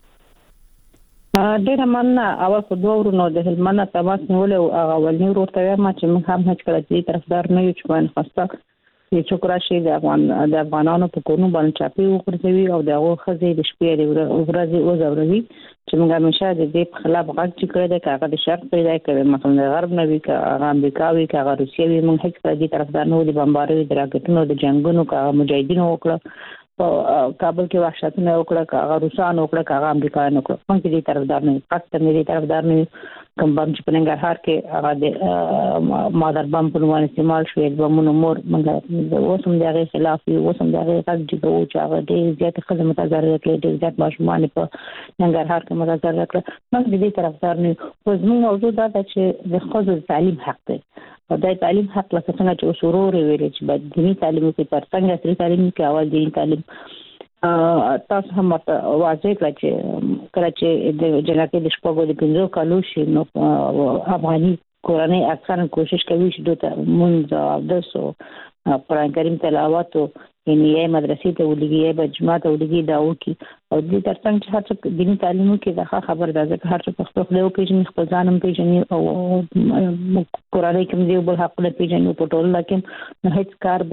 ډېر مننه اول خو دوه ورونو د هلمند تماس نیول او اولنی ورته ما چې موږ هم هیڅ کله دې طرفدار نه یو چې باندې خاصه چې څوک راشي د افغان د افغانانو په کورونو باندې چاپی وکړي او دغه خزې د شپې لري ورځي او زوري چې موږ همیشه د دې په خلاف غږ چې کړی دی کاغه د شرط پیدا کوي مثلا د غرب نه وی کاغه امریکا وی کاغه روسیه وی موږ هیڅ کله دې طرفدار نه ودی بمباري د راکټونو د جنگونو کاغه مجاهدینو وکړه په کابل کې وحشتونه وکړه کاغه روسان وکړه کاغه امریکایانو وکړه موږ دې طرفدار نه فقط دې طرفدار نه کوم بم چې په ننګرهار کې هغه د مادر بم په نوم استعمال شوی د بمونو مور موږ اوسم دغه خلاف یو اوسم دغه غږ چې چې هغه دې زیات خدمت متضرر کړي دې زیات ماشومان په ننګرهار کې متضرر کړي موږ دې طرفدار نه خو زموږ موضوع دا ده چې د خځو تعلیم حق دی او د تعلیم حق لکه څنګه چې اصول ویل چې باید دیني تعلیم کې تر څنګه سری تعلیم کې اول دیني تعلیم تاسو هم واضح کړئ چې کله چې د جنګي د شپږو د پنځو کالو شي نو افغاني کورنۍ اکثرا کوشش کوي چې دوی مونږ د سو قرآن کریم تلاوت او یعنی یې مدرسې ته ولګي به جماعت ته ولګي دا وکي او د ترڅنګ چې هر څه دیني تعلیم کې دا خبر ده چې هر څه په خپل له کې چې خپل ځانم پیژني او قرآن کریم دی بل حق له پیژني په ټول لکه هیڅ کار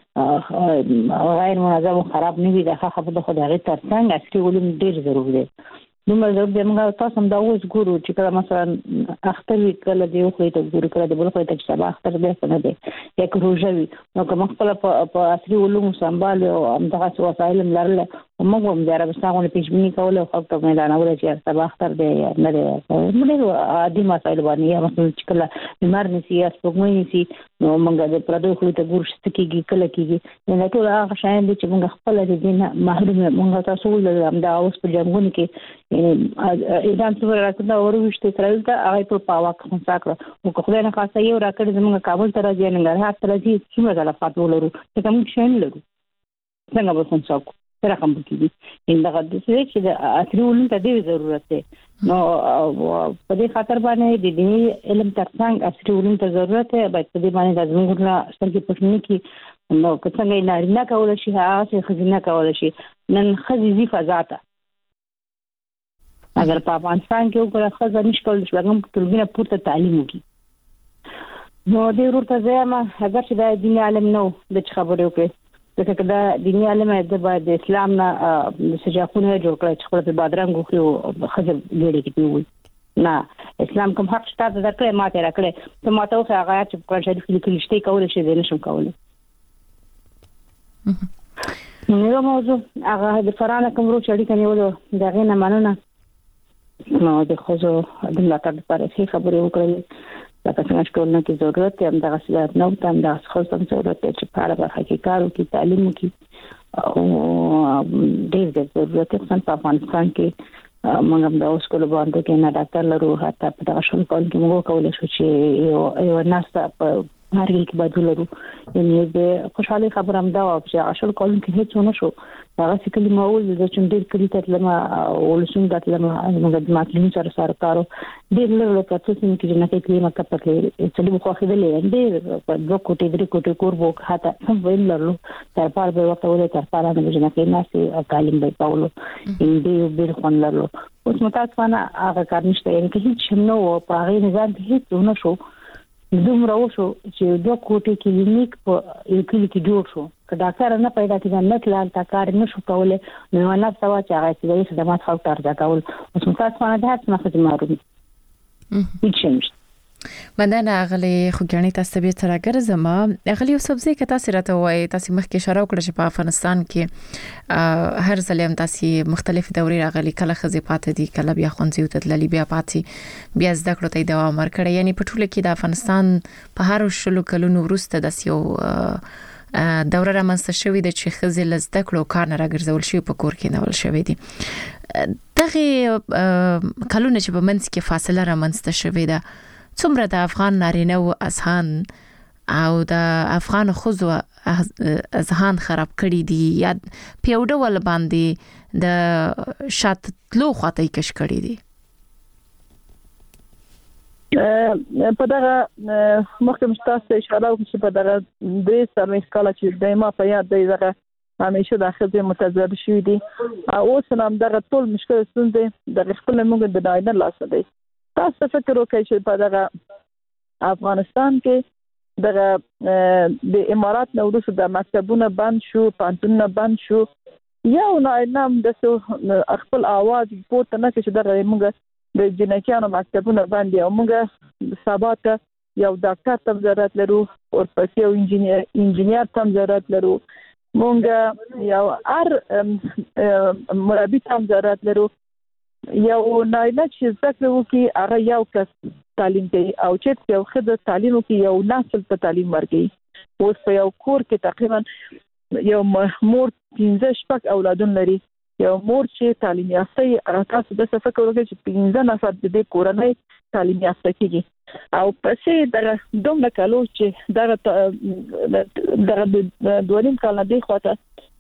به غیر منظم او خراب نه وي دا خبره د خدای ترڅنګ اصلي علوم ډیر ضروري دي نو مزه د موږ تاسو هم دا اوس ګورو چې کله مثلا اختر وی کله دی خو ته ګورو کله د بل خو ته چې سبا اختر دی څنګه دی یک روزوي نو کوم خپل په اصلي علوم سمبال او همدغه وسایل لرل موږ هم د عربستان په پیژنې کول او خپل په میدان اول چې سبا اختر دی نه دی موږ عادي مسایل باندې مثلا چې کله بیمار نسی یا سپوږمۍ نسی نو موږ د پردو خو ته ګورو چې کیږي کله کیږي نو ټول هغه شاین دي چې موږ خپل د دین محروم موږ تاسو ول همدا اوس په جنگونو کې اعلان څو راځي او وروشته اسرائیل ته هغه په پاواک خنثا کړ او خدای نه خاصه یو راکړ زموږ کابل ته راځي ننګرهار ته راځي څومره غلطات ولرو چې کوم شین لرو څنګه به خنثا کو رقم بکیږي ان دغه د څه چې د اصلي علوم ته ډېر ضرورت دی نو په دې خاطر باندې د دیني علم ترڅنګ اصلي علوم ته ضرورت دی باید په دې باندې د زموږ نه سترګې پښنې کې نو که څنګه نه نه کول شي هغه خزینه کول شي نن خزي فضا ته اگر په افغانستان کې وګړه خزه نشکول شوګم ټولګینه پورته تعلیم وکړي نو د ورته ځما اگر چې د دیني علم نو د خبرو کې ځکه دا دیني علم د اسلام نه سجاقونه جوړ کړی چې خپل بادرنګ خو خزه ګړي کې وي نه اسلام کوم حق شته د کړه ماته راکړه ته ماته خو هغه چې قرآن شریف لیکل شته کول شي د نشم کولای نو موضوع هغه د فرانه کوم ورو چړي کني ولو دغه نه مننه نو د خوځو د ملاتړ لپاره هیڅ خبرې وکړلې لکه څنګه چې ټولنه کې ضرورت هم د غسلات نو تم د خوځو ضرورت چې په اړه حقیقت او تعلیم کې او ډېر د ضرورت څخه په افغانستان کې موږ هم د اوس کول باندې کې نه ډاکټر لرو حتی په دغه شون کول کې موږ کولای شو چې یو یو ناسته په هرګل کې بدل لرو یعنی د خوشحالي خبر هم دا او چې عشر کول کې هیڅ نه شو هغه څه کلی ماول د چون ډېر کلی ته لما ولسم د لما موږ د ماکلین سره سره کارو ډېر لږ پروسس کې نه کې کلی مکه پکې چې موږ خو خېدلې ډېر په دوه کوټې درې کوټې کور وو حتی هم ویل لرلو تر پاره به وخت ولې تر پاره نه جنا کې ناسي تعلیم به پاولو ان دې ډېر خوان لرلو اوس متاسفانه هغه کار نشته یعنی کې هیڅ نو په هغه نظام هیڅ نه شو دومره وشو چې دوه کوټې کلینیک په یو کلی کې جوړ شو که ډاکټر نه پیدا کېږي نه کلان تا کار نه شو کولای نو نه سوا چې هغه چې د خدمات خو تر ځا کول اوس متاسفانه ده څه نه خدمت مارو هیڅ نشته مننه اغلی خو ګڼي تاسو به تر راګرځم اغلی یو سبزی که تاسو راته وای تاسو مخکې اشاره وکړه چې په افغانستان کې هر ځلیم تاسو مختلف دورې راغلي کله خزي پاتې دي کله بیا خونځي او تدللی بیا پاتې بیا زده کړو ته دوام ورکړي یعنی په ټوله کې د افغانستان په هر شلو کلونو وروسته د یو دوره رامنځته شوې ده چې خزي لزده کړو کار نه راګرځول شي په کور کې نول شوې دي دغه کلونه چې په منځ کې فاصله رامنځته شوې ده څومره د افغان نارینه او اذهان او د افغان خزو اذهان خراب کړي دي یا پیوډه ول باندې د شاتلو خاطی کش کړي دي په دغه مخکې تاسو اشاره وکړه چې په دغه د سرمایي سکاله چې دایمه په یاد دی دغه همیشه داخلي متضرر شوی دي اوس هم دغه ټول مشکل ستونزې د خپل موږ د داینه لاس دی تاسو فکر وکړئ چې په دغه افغانستان کې دغه د امارات نو وروسته د مکتبونو بند شو پانتونونه بند شو یو نام د خپل आवाज پورته نه چې دغه موږ د جنکیانو مکتبونو بند یو موږ ثبات یو ډاکټر تم ضرورت لرو او پس یو انجینیر انجینیر تم ضرورت لرو موږ یو ار مربي تم ضرورت لرو یو نایله چې زده وکي هغه یو کس تعلیم کوي او چې یو خدای تعلیم کوي یو نسل ته تعلیم ورکړي اوس په یو کور کې تقریبا یو مور پنځه شپږ اولادون لري یو مور چې تعلیم یافته هغه تاسو د څه فکر وکړئ چې پنځه نفر د دې کورنۍ تعلیم یافته کیږي او پسې د دومره کالو چې دغه دغه دویم کال نه دی خواته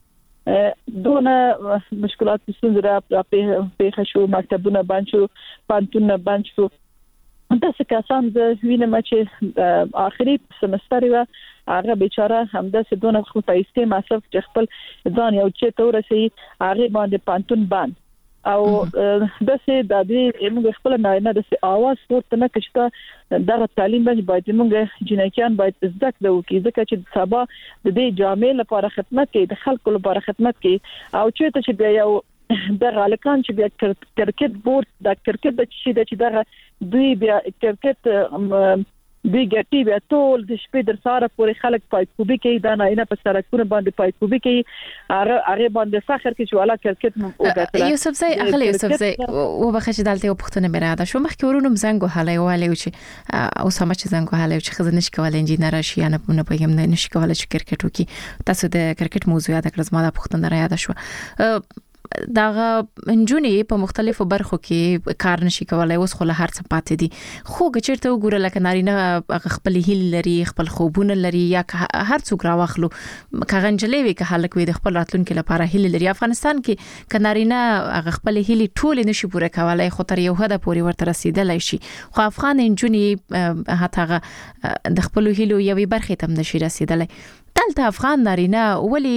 دونه مشکلات څنګه را په شو مکتبونه بند شو پانتونه بند شو تاسو کسان د وینم چې اخري سمستر و هغه بیچاره همداسې دونه خو پیسې مصرف چې خپل ځان یو چې تورسي هغه باندې پانتون بند او داسې د دې موږ خپل نه د اواز ورته نه کښته دغه تعلیم باندې باید موږ جنکیان باید زده کړو کې ځکه چې سبا د دې جامع لپاره خدمت کوي د خلکو لپاره خدمت کوي او چې ته یو د غالکان چې بیا کرکټ بورډ د کرکټ د چې دغه دوی بیا کرکټ دوی ګټي بیا ټول د شپې در سره پورې خلک پایکوبي کوي دا نه په سرکونو باندې پایکوبي کوي هغه هغه باندې فخر کوي چې والا کرکټ مو وګټل یوسف زای اخلي یوسف زای و بخښ دلته یو پښتنه مې راده شو مخکې ورونو زنګ وهلای والي چې او سم چې زنګ وهلای چې خزه نشي کولای انجینر شي نه نه پېم نه نشي کولای چې کرکټ وکي تاسو د کرکټ موضوع یاد کړئ زما د پښتنه را یاد شو داغه انجونی په مختلفو برخو کې کار نشي کولای اوس خو له هر څه پاتې دي خو چیرته وګوره لکه نارینه خپل هیل لري خپل خوبونه لري یا هر څوک راوخلو کغنجلې وی که حالک وي د خپل راتلونکو لپاره هیل لري افغانستان کې کنارینه خپل هیل ټول نشي پوره کولای خو تر یو حد پورې ورته رسیدلای شي خو افغان انجونی هغه د خپل هیلو یوې برخې تم نشي رسیدلای دلته افغان نارینه ولی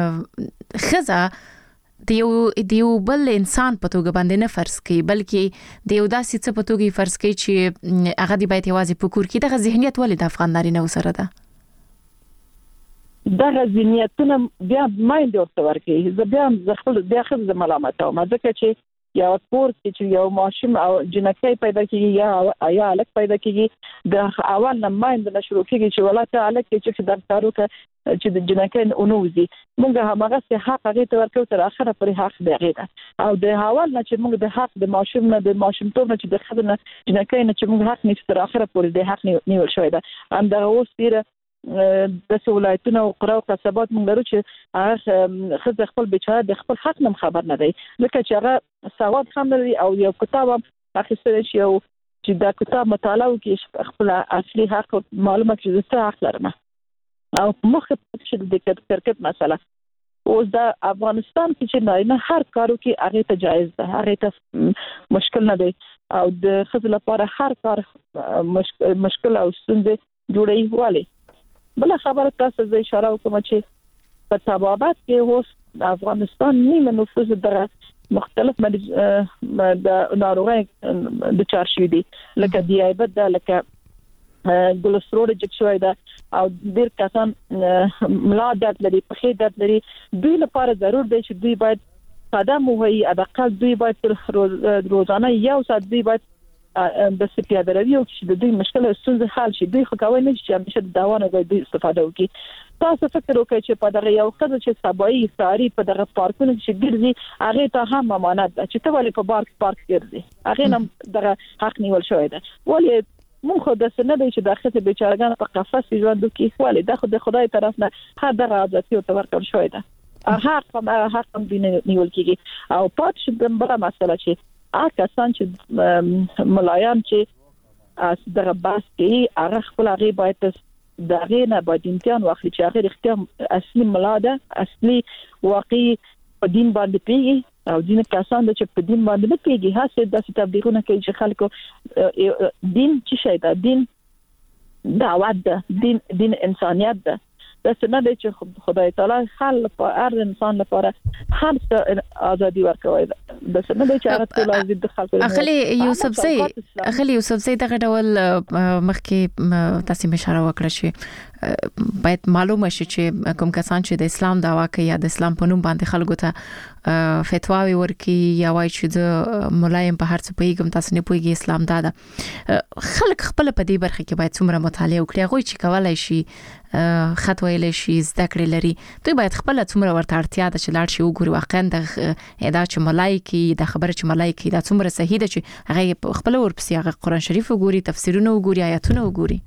خزه دیو دیو بل انسان په توګه باندې نه فرض کوي بلکې دیو داسې څه په توګه فرض کوي چې هغه دی باید یوازې په کور کې دغه ذهنیت ولې د افغان نارینه سره ده دغه ذهنیتونه بیا مایند ورته ورکړي زه بیا خپل بیا خپل ملامت او ځکه چې یا کور چې یو ماشوم او جنکۍ پیدا کیږي یا یا الک پیدا کیږي د اول نه مایند نه شروع کیږي چې ولاته الک چې د کارو چې د جنکۍ اونوزي موږ هغه څه حق هغه ته ورکو تر اخره پرې حق دی غیره او د اول نه چې موږ د حق د ماشوم نه د ماشوم ټول نه چې د خدای نه جنکۍ نه چې موږ حق نشته تر اخره پرې د حق نیول شوی دا هم دا اوس پیره د ولایتونو او قرا او قصبات موږ لرو چې هغه خزه خپل بچاره د خپل حق نه خبر نه دی لکه چې هغه سواد هم لري او یو کتاب اخیستل شي او چې دا کتاب مطالعه وکړي خپل اصلي حق معلومات چې څه حق لرم او مخه چې د کرکټ مسله اوس د افغانستان کې چې نه هر کارو کې هغه ته جایز ده هغه ته مشکل نه دی او د خپل لپاره هر کار مشکل او ستونزې جوړي والی بل خبره تاسو زه اشاره وکم چې په تبابات کې اوس افغانستان نیمه نفوس دغه مختلف د ناروغي د چارشي دي لکه دیابت ده لکه ګلسترول جګ شوی ده او ډیر کسان ملا درد لري پخې درد لري دوی لپاره ضرور دی چې دوی باید قدم وهي ادقل دوی باید روزانه یو ساعت دوی باید د سپیاده روي او چې د دوی مشکل ستونزې حل شي دوی خو کوي نه چې همیشه د دوا نه دوی استفاده وکړي تاسو فکر وکړئ چې په دغه یو قضیه چې سبای ساری په دغه پارکونو کې ګرځي هغه ته هم امانت ده چې ته ولې په پارک پارک ګرځي هغه نه دغه حق نیول شوی ده ولې مونږ خو د سنده چې د اخته بیچارهګان په قفس کې ژوند کوي ولې د خو د خدای طرف نه هر دغه عادتي او تورکل شوی ده هغه هم هغه هم دین نیول کیږي او پات شدم بل مسله چې هغه کسان چې ملایان چې دغه باس کې هغه خپل هغه باید دغه نه باید امتحان واخلي چې هغه اختیار اصلي ملاده اصلي واقعي په دین باندې پیږي او دین کسان چې په دین باندې نه پیږي هڅه د تبلیغونه کوي چې خلکو دین چې شي دا دین دعوت ده دین دین انسانيت ده د څنګه د چې خدای تعالی خل په هر انسان لپاره هر څه ازادي ورکوي د څنګه د چې هغه ټول د خلکو اخلي یوسف زئی اخلي یوسف زئی دغه ډول مخکې تاسو اشاره وکړه چې باید معلومه شي چې کوم کسان چې د اسلام دعوا کوي یا د اسلام په نوم باندې خلکو ته فتواوی ورکي یا وایي چې د ملایم په هر څه پیګم تاسو نه پويږي اسلام دا ده خلک خپل په دې برخه کې باید څومره مطالعه وکړي هغه چې کولای شي خط ویلې شي زده کړې لري دوی باید خپل څومره ورته اړتیا ده چې لاړ شي وګوري واقعا د ادا چې ملایکی د خبره چې ملایکی دا څومره صحیح ده چې هغه خپل ورپسې هغه قرآن شریف وګوري تفسیرونه وګوري آیاتونه وګوري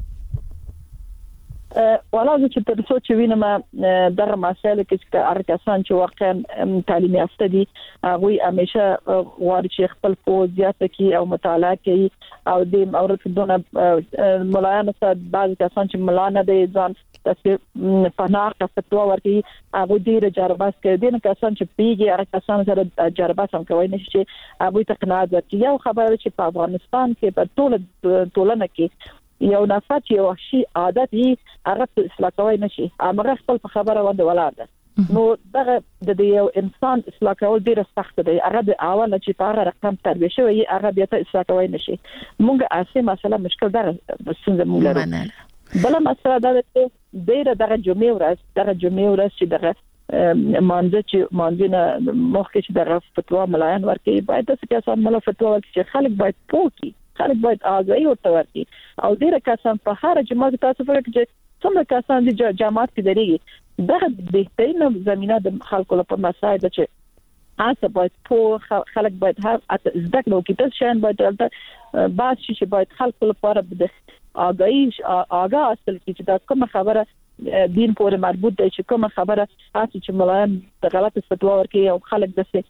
ولاځ چې تر څو چې وینم دغه مسایل کې هر کسان چې واقعا تعلیم یافته دي هغه همیشه غواړي چې خپل پوهه زیاته کړي او مطالعه کوي او د اورت دونه ملایانو سره بعض کسان چې ملانه دي ځان تاسو پناه کا فتوا ورکړي هغه ډیر جرباس کوي د کسان چې پیږي هر کسان سره جرباس هم کوي نشي هغه ته قناعت ورکړي یو خبره چې په افغانستان کې په ټول ټولنه کې یو نفس یو شی عادت یې هغه اصلاح کوي نشي هغه خپل په خبره ونده ولاده نو دغه د یو انسان اصلاح کول ډیره سخت دی هغه د اوله چې په هغه رقم تربیه شوی هغه بیا ته اصلاح کوي نشي مونږه اساسي مسله مشکل ده څنګه مونږ لرو بل مسله ده چې ډیره دغه جمعې ورځ دغه جمعې ورځ چې دغه مانځ چې مانځنه مخکې چې دغه فتوا ملایان ورکړي باید تاسو کې اسان مله فتوا ورکړي چې خلک باید پوهی خلک باید آگاهی ورته ورکړي او ډیره کسان په هر جماعت تاسو فکر چې څومره کسان د جماعت کې درېږي دغه بهترینه زمينه د خلکو لپاره مساعد چې تاسو باید په خلک باید هر زده کړو کې تاسو شان باید دلته باز شي باید خلکو لپاره د آگاهی آگاه اصل کې دا کومه خبره دین پورې مربوط دی چې کومه خبره تاسو چې ملایان د غلط فتوا ورکړي او خلک دسه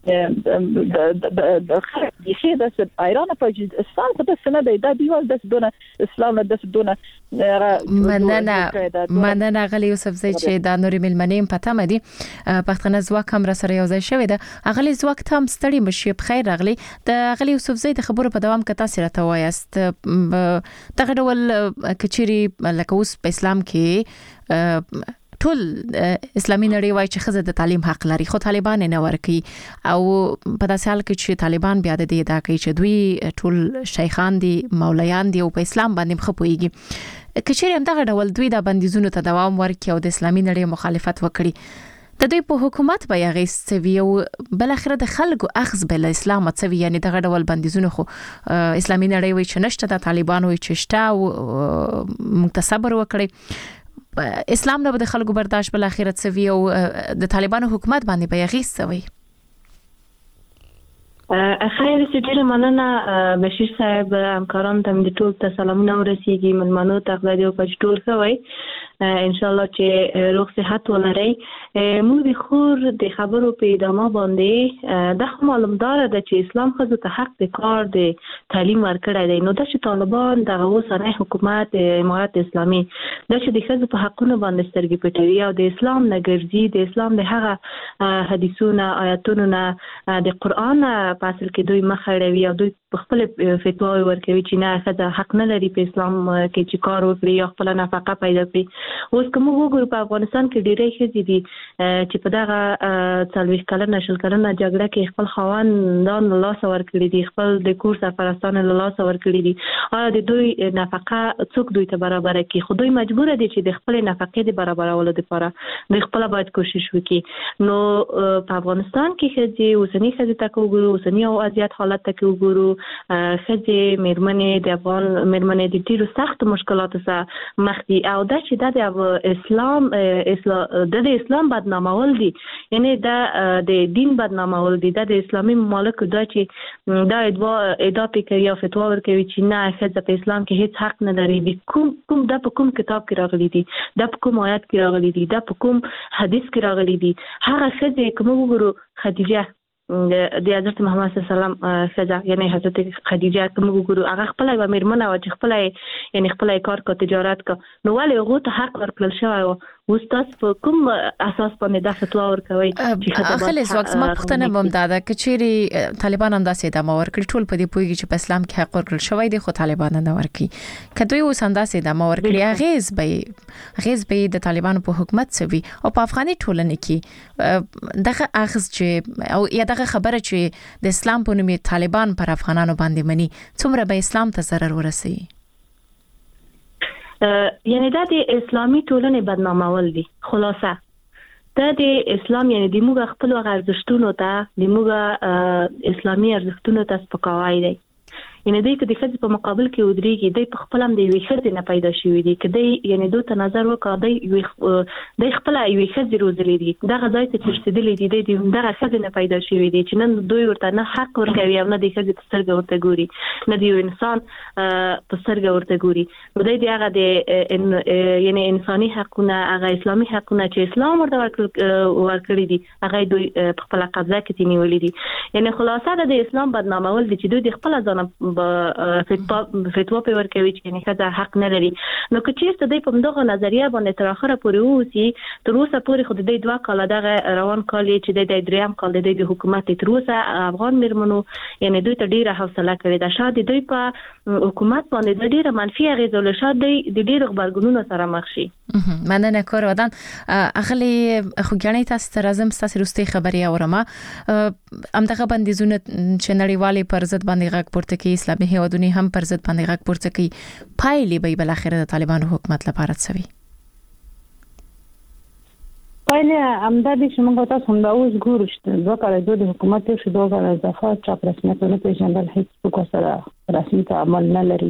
د خلک د شي د ایران په اسلام په څه نه دی دا دیوال د دونه اسلام د دونه مننه مننه غلی یوسف زئی چې د نوري ملمنیم پته مدي پښتنه ځواک هم را سره یو ځای شوی ده غلی ځواک تام ستړي مشي بخیر غلی د غلی یوسف زئی د خبرو په دوام کې تاسو راته وایست دغه ډول کچيري لکه اوس په اسلام کې ټول اسلامي نړۍ وايي چې خزه د تعلیم حق لري خو طالبان نه ورکي او په داسې حال کې چې طالبان بیا د دې دا کوي چې دوی ټول شیخان دي مولایان دي او په اسلام باندې مخپويږي کچېرې هم دغه ډول دوی د بندیزونو ته دوام ورکړي او د اسلامي نړۍ مخالفت وکړي د دوی په حکومت به یې غیستوي او بل اخر د خلکو اخذ بل اسلام څوي یعنی دغه ډول بندیزونه خو اسلامي نړۍ وایي چې نشته د طالبان وایي چې شته او متصبر وکړي اسلام نه د خلکو برداشت بل اخرت سوي او د طالبانو حکومت باندې به یې غیستوي خیر سټیل مننه بشیر صاحب همکاران ته د ټول ته سلامونه ورسیږي ملمنو ته خدای دې په ټول خوي ان شاء الله چې روغ صحت ولري. موږ د خور د خبرو په ادامه باندې د معلومدار ده چې اسلام خو ته حق د کار د تعلیم ورکړی دی. نو د چې طالبان د اوسنۍ حکومت امارت اسلامي د چې د خځو په حقونو باندې سترګې پټوي او د اسلام نه ګرځي د اسلام د هغه حدیثونو آیاتونو نه د قران په اصل کې دوی مخړوي او دوی په خپل فتوا ورکوي چې نه خځه حق نه لري په اسلام کې چې کار وکړي یا خپل نفقه پیدا کړي. اوس کوم وګورو په افغانستان کې ډېرې خځې دي چې په دغه څلوېښت کلنه شل کلنه جګړه کې خپل خاوندان له لاسه ورکړي دي، خپل د کور سرپرستان له لاسه ورکړي دي. آیا د دوی نفقه څوک دوی ته برابر کړي؟ خو دوی مجبور دي چې د خپل نفقې د برابرولو لپاره د خپل باید کوشش وکړي. نو په افغانستان کې خځې اوسنی خځې ته وګورو، اوسنی او اذیت حالت ته وګورو، خځې میرمنې د افغان میرمنې د ډیرو سخت مشکلاتو سره مخ دي او دا چې د اسلام اسلام د اسلام بدنامول دي، یعنی د د دین بدنامول دي. د اسلامي مملکت دا چې دا ادعا ادعا کوي او فتوا ورکوي چې نه خځه په اسلام کې هیڅ حق نه لري. کوم کوم د په کوم کتاب کې راغلي دي، د په کوم آیات کې راغلي دي، د په کوم حدیث کې راغلي دي؟ هغه خځه کوم وګورو خدیجه د حضرت محمد صلی الله علیه وسلم خځه یعنی حضرت خدیجه کوم وګورو هغه خپل یو میرمنه او چې خپل یعنی خپل کار کو تجارت کو نو ولې هغه ته حق ورکړل شوی او استاد په کوم اساس باندې د فتوا ورکوي چې اخلي وخت ما پختنه ممداده کچيري طالبان هم داسې د مور کړی ټول په دې پویږي چې په اسلام کې حق ورکړل شوی دی خو طالبان نه ورکي کدوې وسنداسې د مور کړی غیز به غیز به د طالبانو په حکومت سوي او په افغاني ټولنه کې دغه اخذ چې او یا دغه خبره چې د اسلام په نوم طالبان پر افغانانو باندې مني څومره به اسلام ته ضرر ورسي؟ یعنی دا د اسلامي ټولنې بدنامول دي. خلاصه دا د اسلام یعنی د موږ خپل ارزښتونو ته د موږ اسلامي ارزښتونو ته سپکاوی دی. یعنی دوی که د ښځې په مقابل کې ودرېږي دوی په خپل هم د یوې ښځې نه پیدا شوي دي که دوی یعنی دوی ته نظر وکړه دوی دوی خپله یوې ښځې روزلي دي دغه ځای ته چې رسېدلي دي دوی د دغه ښځې نه پیدا شوي دي چې نن دوی ورته نه حق ورکوي او نه د ښځې په سترګه ورته ګوري نه د یو انسان په سترګه ورته ګوري. نو دوی د هغه د یعنی انساني حقونه هغه اسلامي حقونه چې اسلام ورته ورکړي دي هغه دوی په خپله قبضه کې نیولي دي. یعنی خلاصه د اسلام بدنامول دي چې دوی د خپله ځانه فتوا فتوا په ورکوي چې نه خدای حق نه لري. نو که چیرته دوی په دغه نظریه باندې تر اخره پورې ووسی تر اوسه پورې خو د دوی دوه کاله دغه روان کال چې د دریم کال د حکومت تر اوسه افغان میرمنو یعنی دوی ته ډیره حوصله کړې ده. شاید دوی په حکومت باندې ډیره منفي اغیزه ولر شاید دوی د ډیرو خبرګونونو سره مخ شي. مننه کور ودان اخلي خو ګڼې تاسو ته راځم تاسو روستي خبري اورم ام دغه بندیزونه چې نړیوالي پر ضد باندې غږ پورته کوي اسلامي هیوادونو هم پر ضد باندې غږ پورته کوي پایلې به بل اخر د طالبانو حکومت لپاره څه وي؟ پایلې امدادي چې موږ تاسو هم دا اوس ګورو چې دوه کاله د حکومت شو دوه کاله ځخه چا رسمیت نه پیژندل هیڅ څوک سره رسمي تعامل نه لري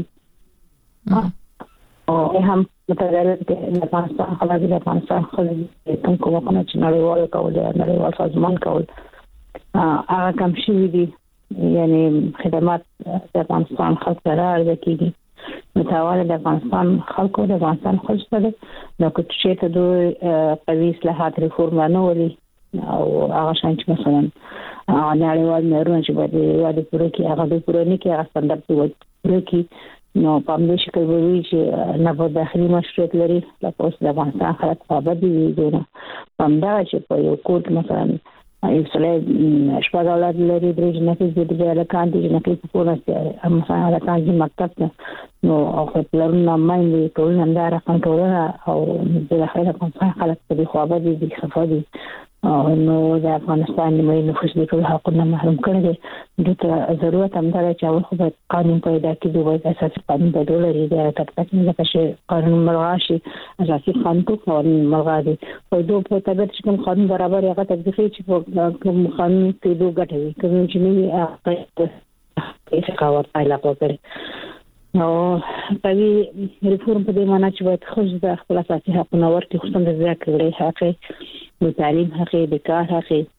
او هم متغیر کې د افغانستان خلک د افغانستان خلک کوم کومه چې نړیوال کول نړیوال سازمان کول هغه کم شي دي یعنی خدمات د افغانستان خلک سره اړه کیږي متواله د افغانستان خلکو د افغانستان خلک سره نو چې ته دوی قوي اصلاحات ریفورم نه ولي او هغه شان چې مثلا نړیوال معیارونه چې باید واده پوره کړي هغه د پوره نه کړي هغه ستاندرد پوره کړي نو په دې شکل وایي چې نه په داخلي مشروعیت لري لکه اوس د افغانستان خلک پابند دي نه همدا چې په یو کوټ مثلا یو سړی شپږ اولاد لري درې جنې د دې لکان دي نه کې په پوره مثلا لکان دي مکتب نو او په لرنه مې ټول نه دا رقم ټول او د داخلي افغانستان خلک په خو به دي خفه دي نو د افغانستان د نفوس د ټول حقوقو محروم کړي دي د ضرورت هم دا چې اول خو قانون پیدا کړي دوی اساسي قانون په ډول لري د تطبیق نه کشي قانون مرغاشي اساسي قانون قانون مرغادي په دوه په تبعیت چې کوم قانون برابر هغه تطبیق چې کوم قانون ته دوه ګټوي کوم چې نه هغه څه کاوه پایله کوي نو پدې ریفورم په دې معنی چې باید خو د خپل اساسي حقوقو ورته خصوصا د ذکر لري حق د تعلیم حق د کار حق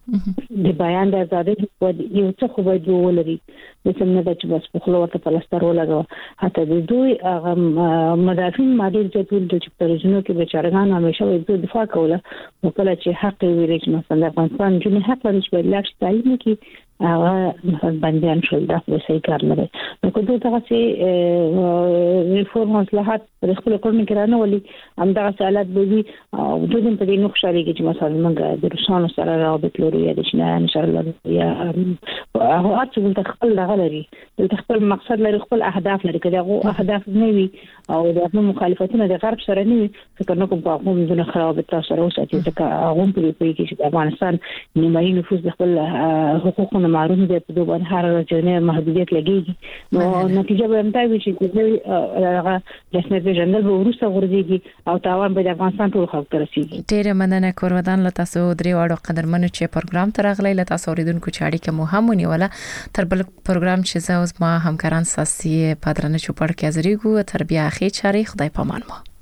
د بیان د ازادۍ په یو څه خو باید ولري د څنګه چې بس په خلوت فلسطین ولګو حتی د دوی هغه مدافعین ماډل چې ټول د چپټرونو کې بچارهان همیشه د دفاع کوله په کله چې حق ویل چې مثلا افغانستان جنې حق لري چې لاک تعلیم کې هغه باندې شول دا په صحیح کار نه دی نو کومه دغه چې ریفورم اصلاحات په خپل کورن کې رانه ولي هم دا حالات به وي او د دې په دې نو خوشالي کې چې مثلا موږ د روسانو سره رابط لرو یا د شنه ان شاء الله یا هغه اته د خپل دغه لري د خپل مقصد لري خپل اهداف لري کله هغه اهداف نه وي او د مخالفتونو د غرب سره نه وي فکر نه کوم په کوم دونه خرابه تاسو سره اوسه چې هغه په دې کې چې افغانستان نیمایي نفوذ د خپل حقوقو معلوم دي په دوه هر ځنه محدودیت لګيږي نو نتیجه به هم دا وي چې هغه د سنت جنرال به ورسره ورځيږي او تاوان به د افغانستان ټول خلک ترسيږي ډېر مننه کورودان له تاسو درې واړو قدرمنو چې پروګرام ته راغلی له تاسو اوریدونکو چې اړیکه مو هم ونیوله تر بل پروګرام چې زه اوس ما همکاران ساسي پادرنه چوپړ کې حاضرېږو تر بیا اخی چاري خدای پامان مو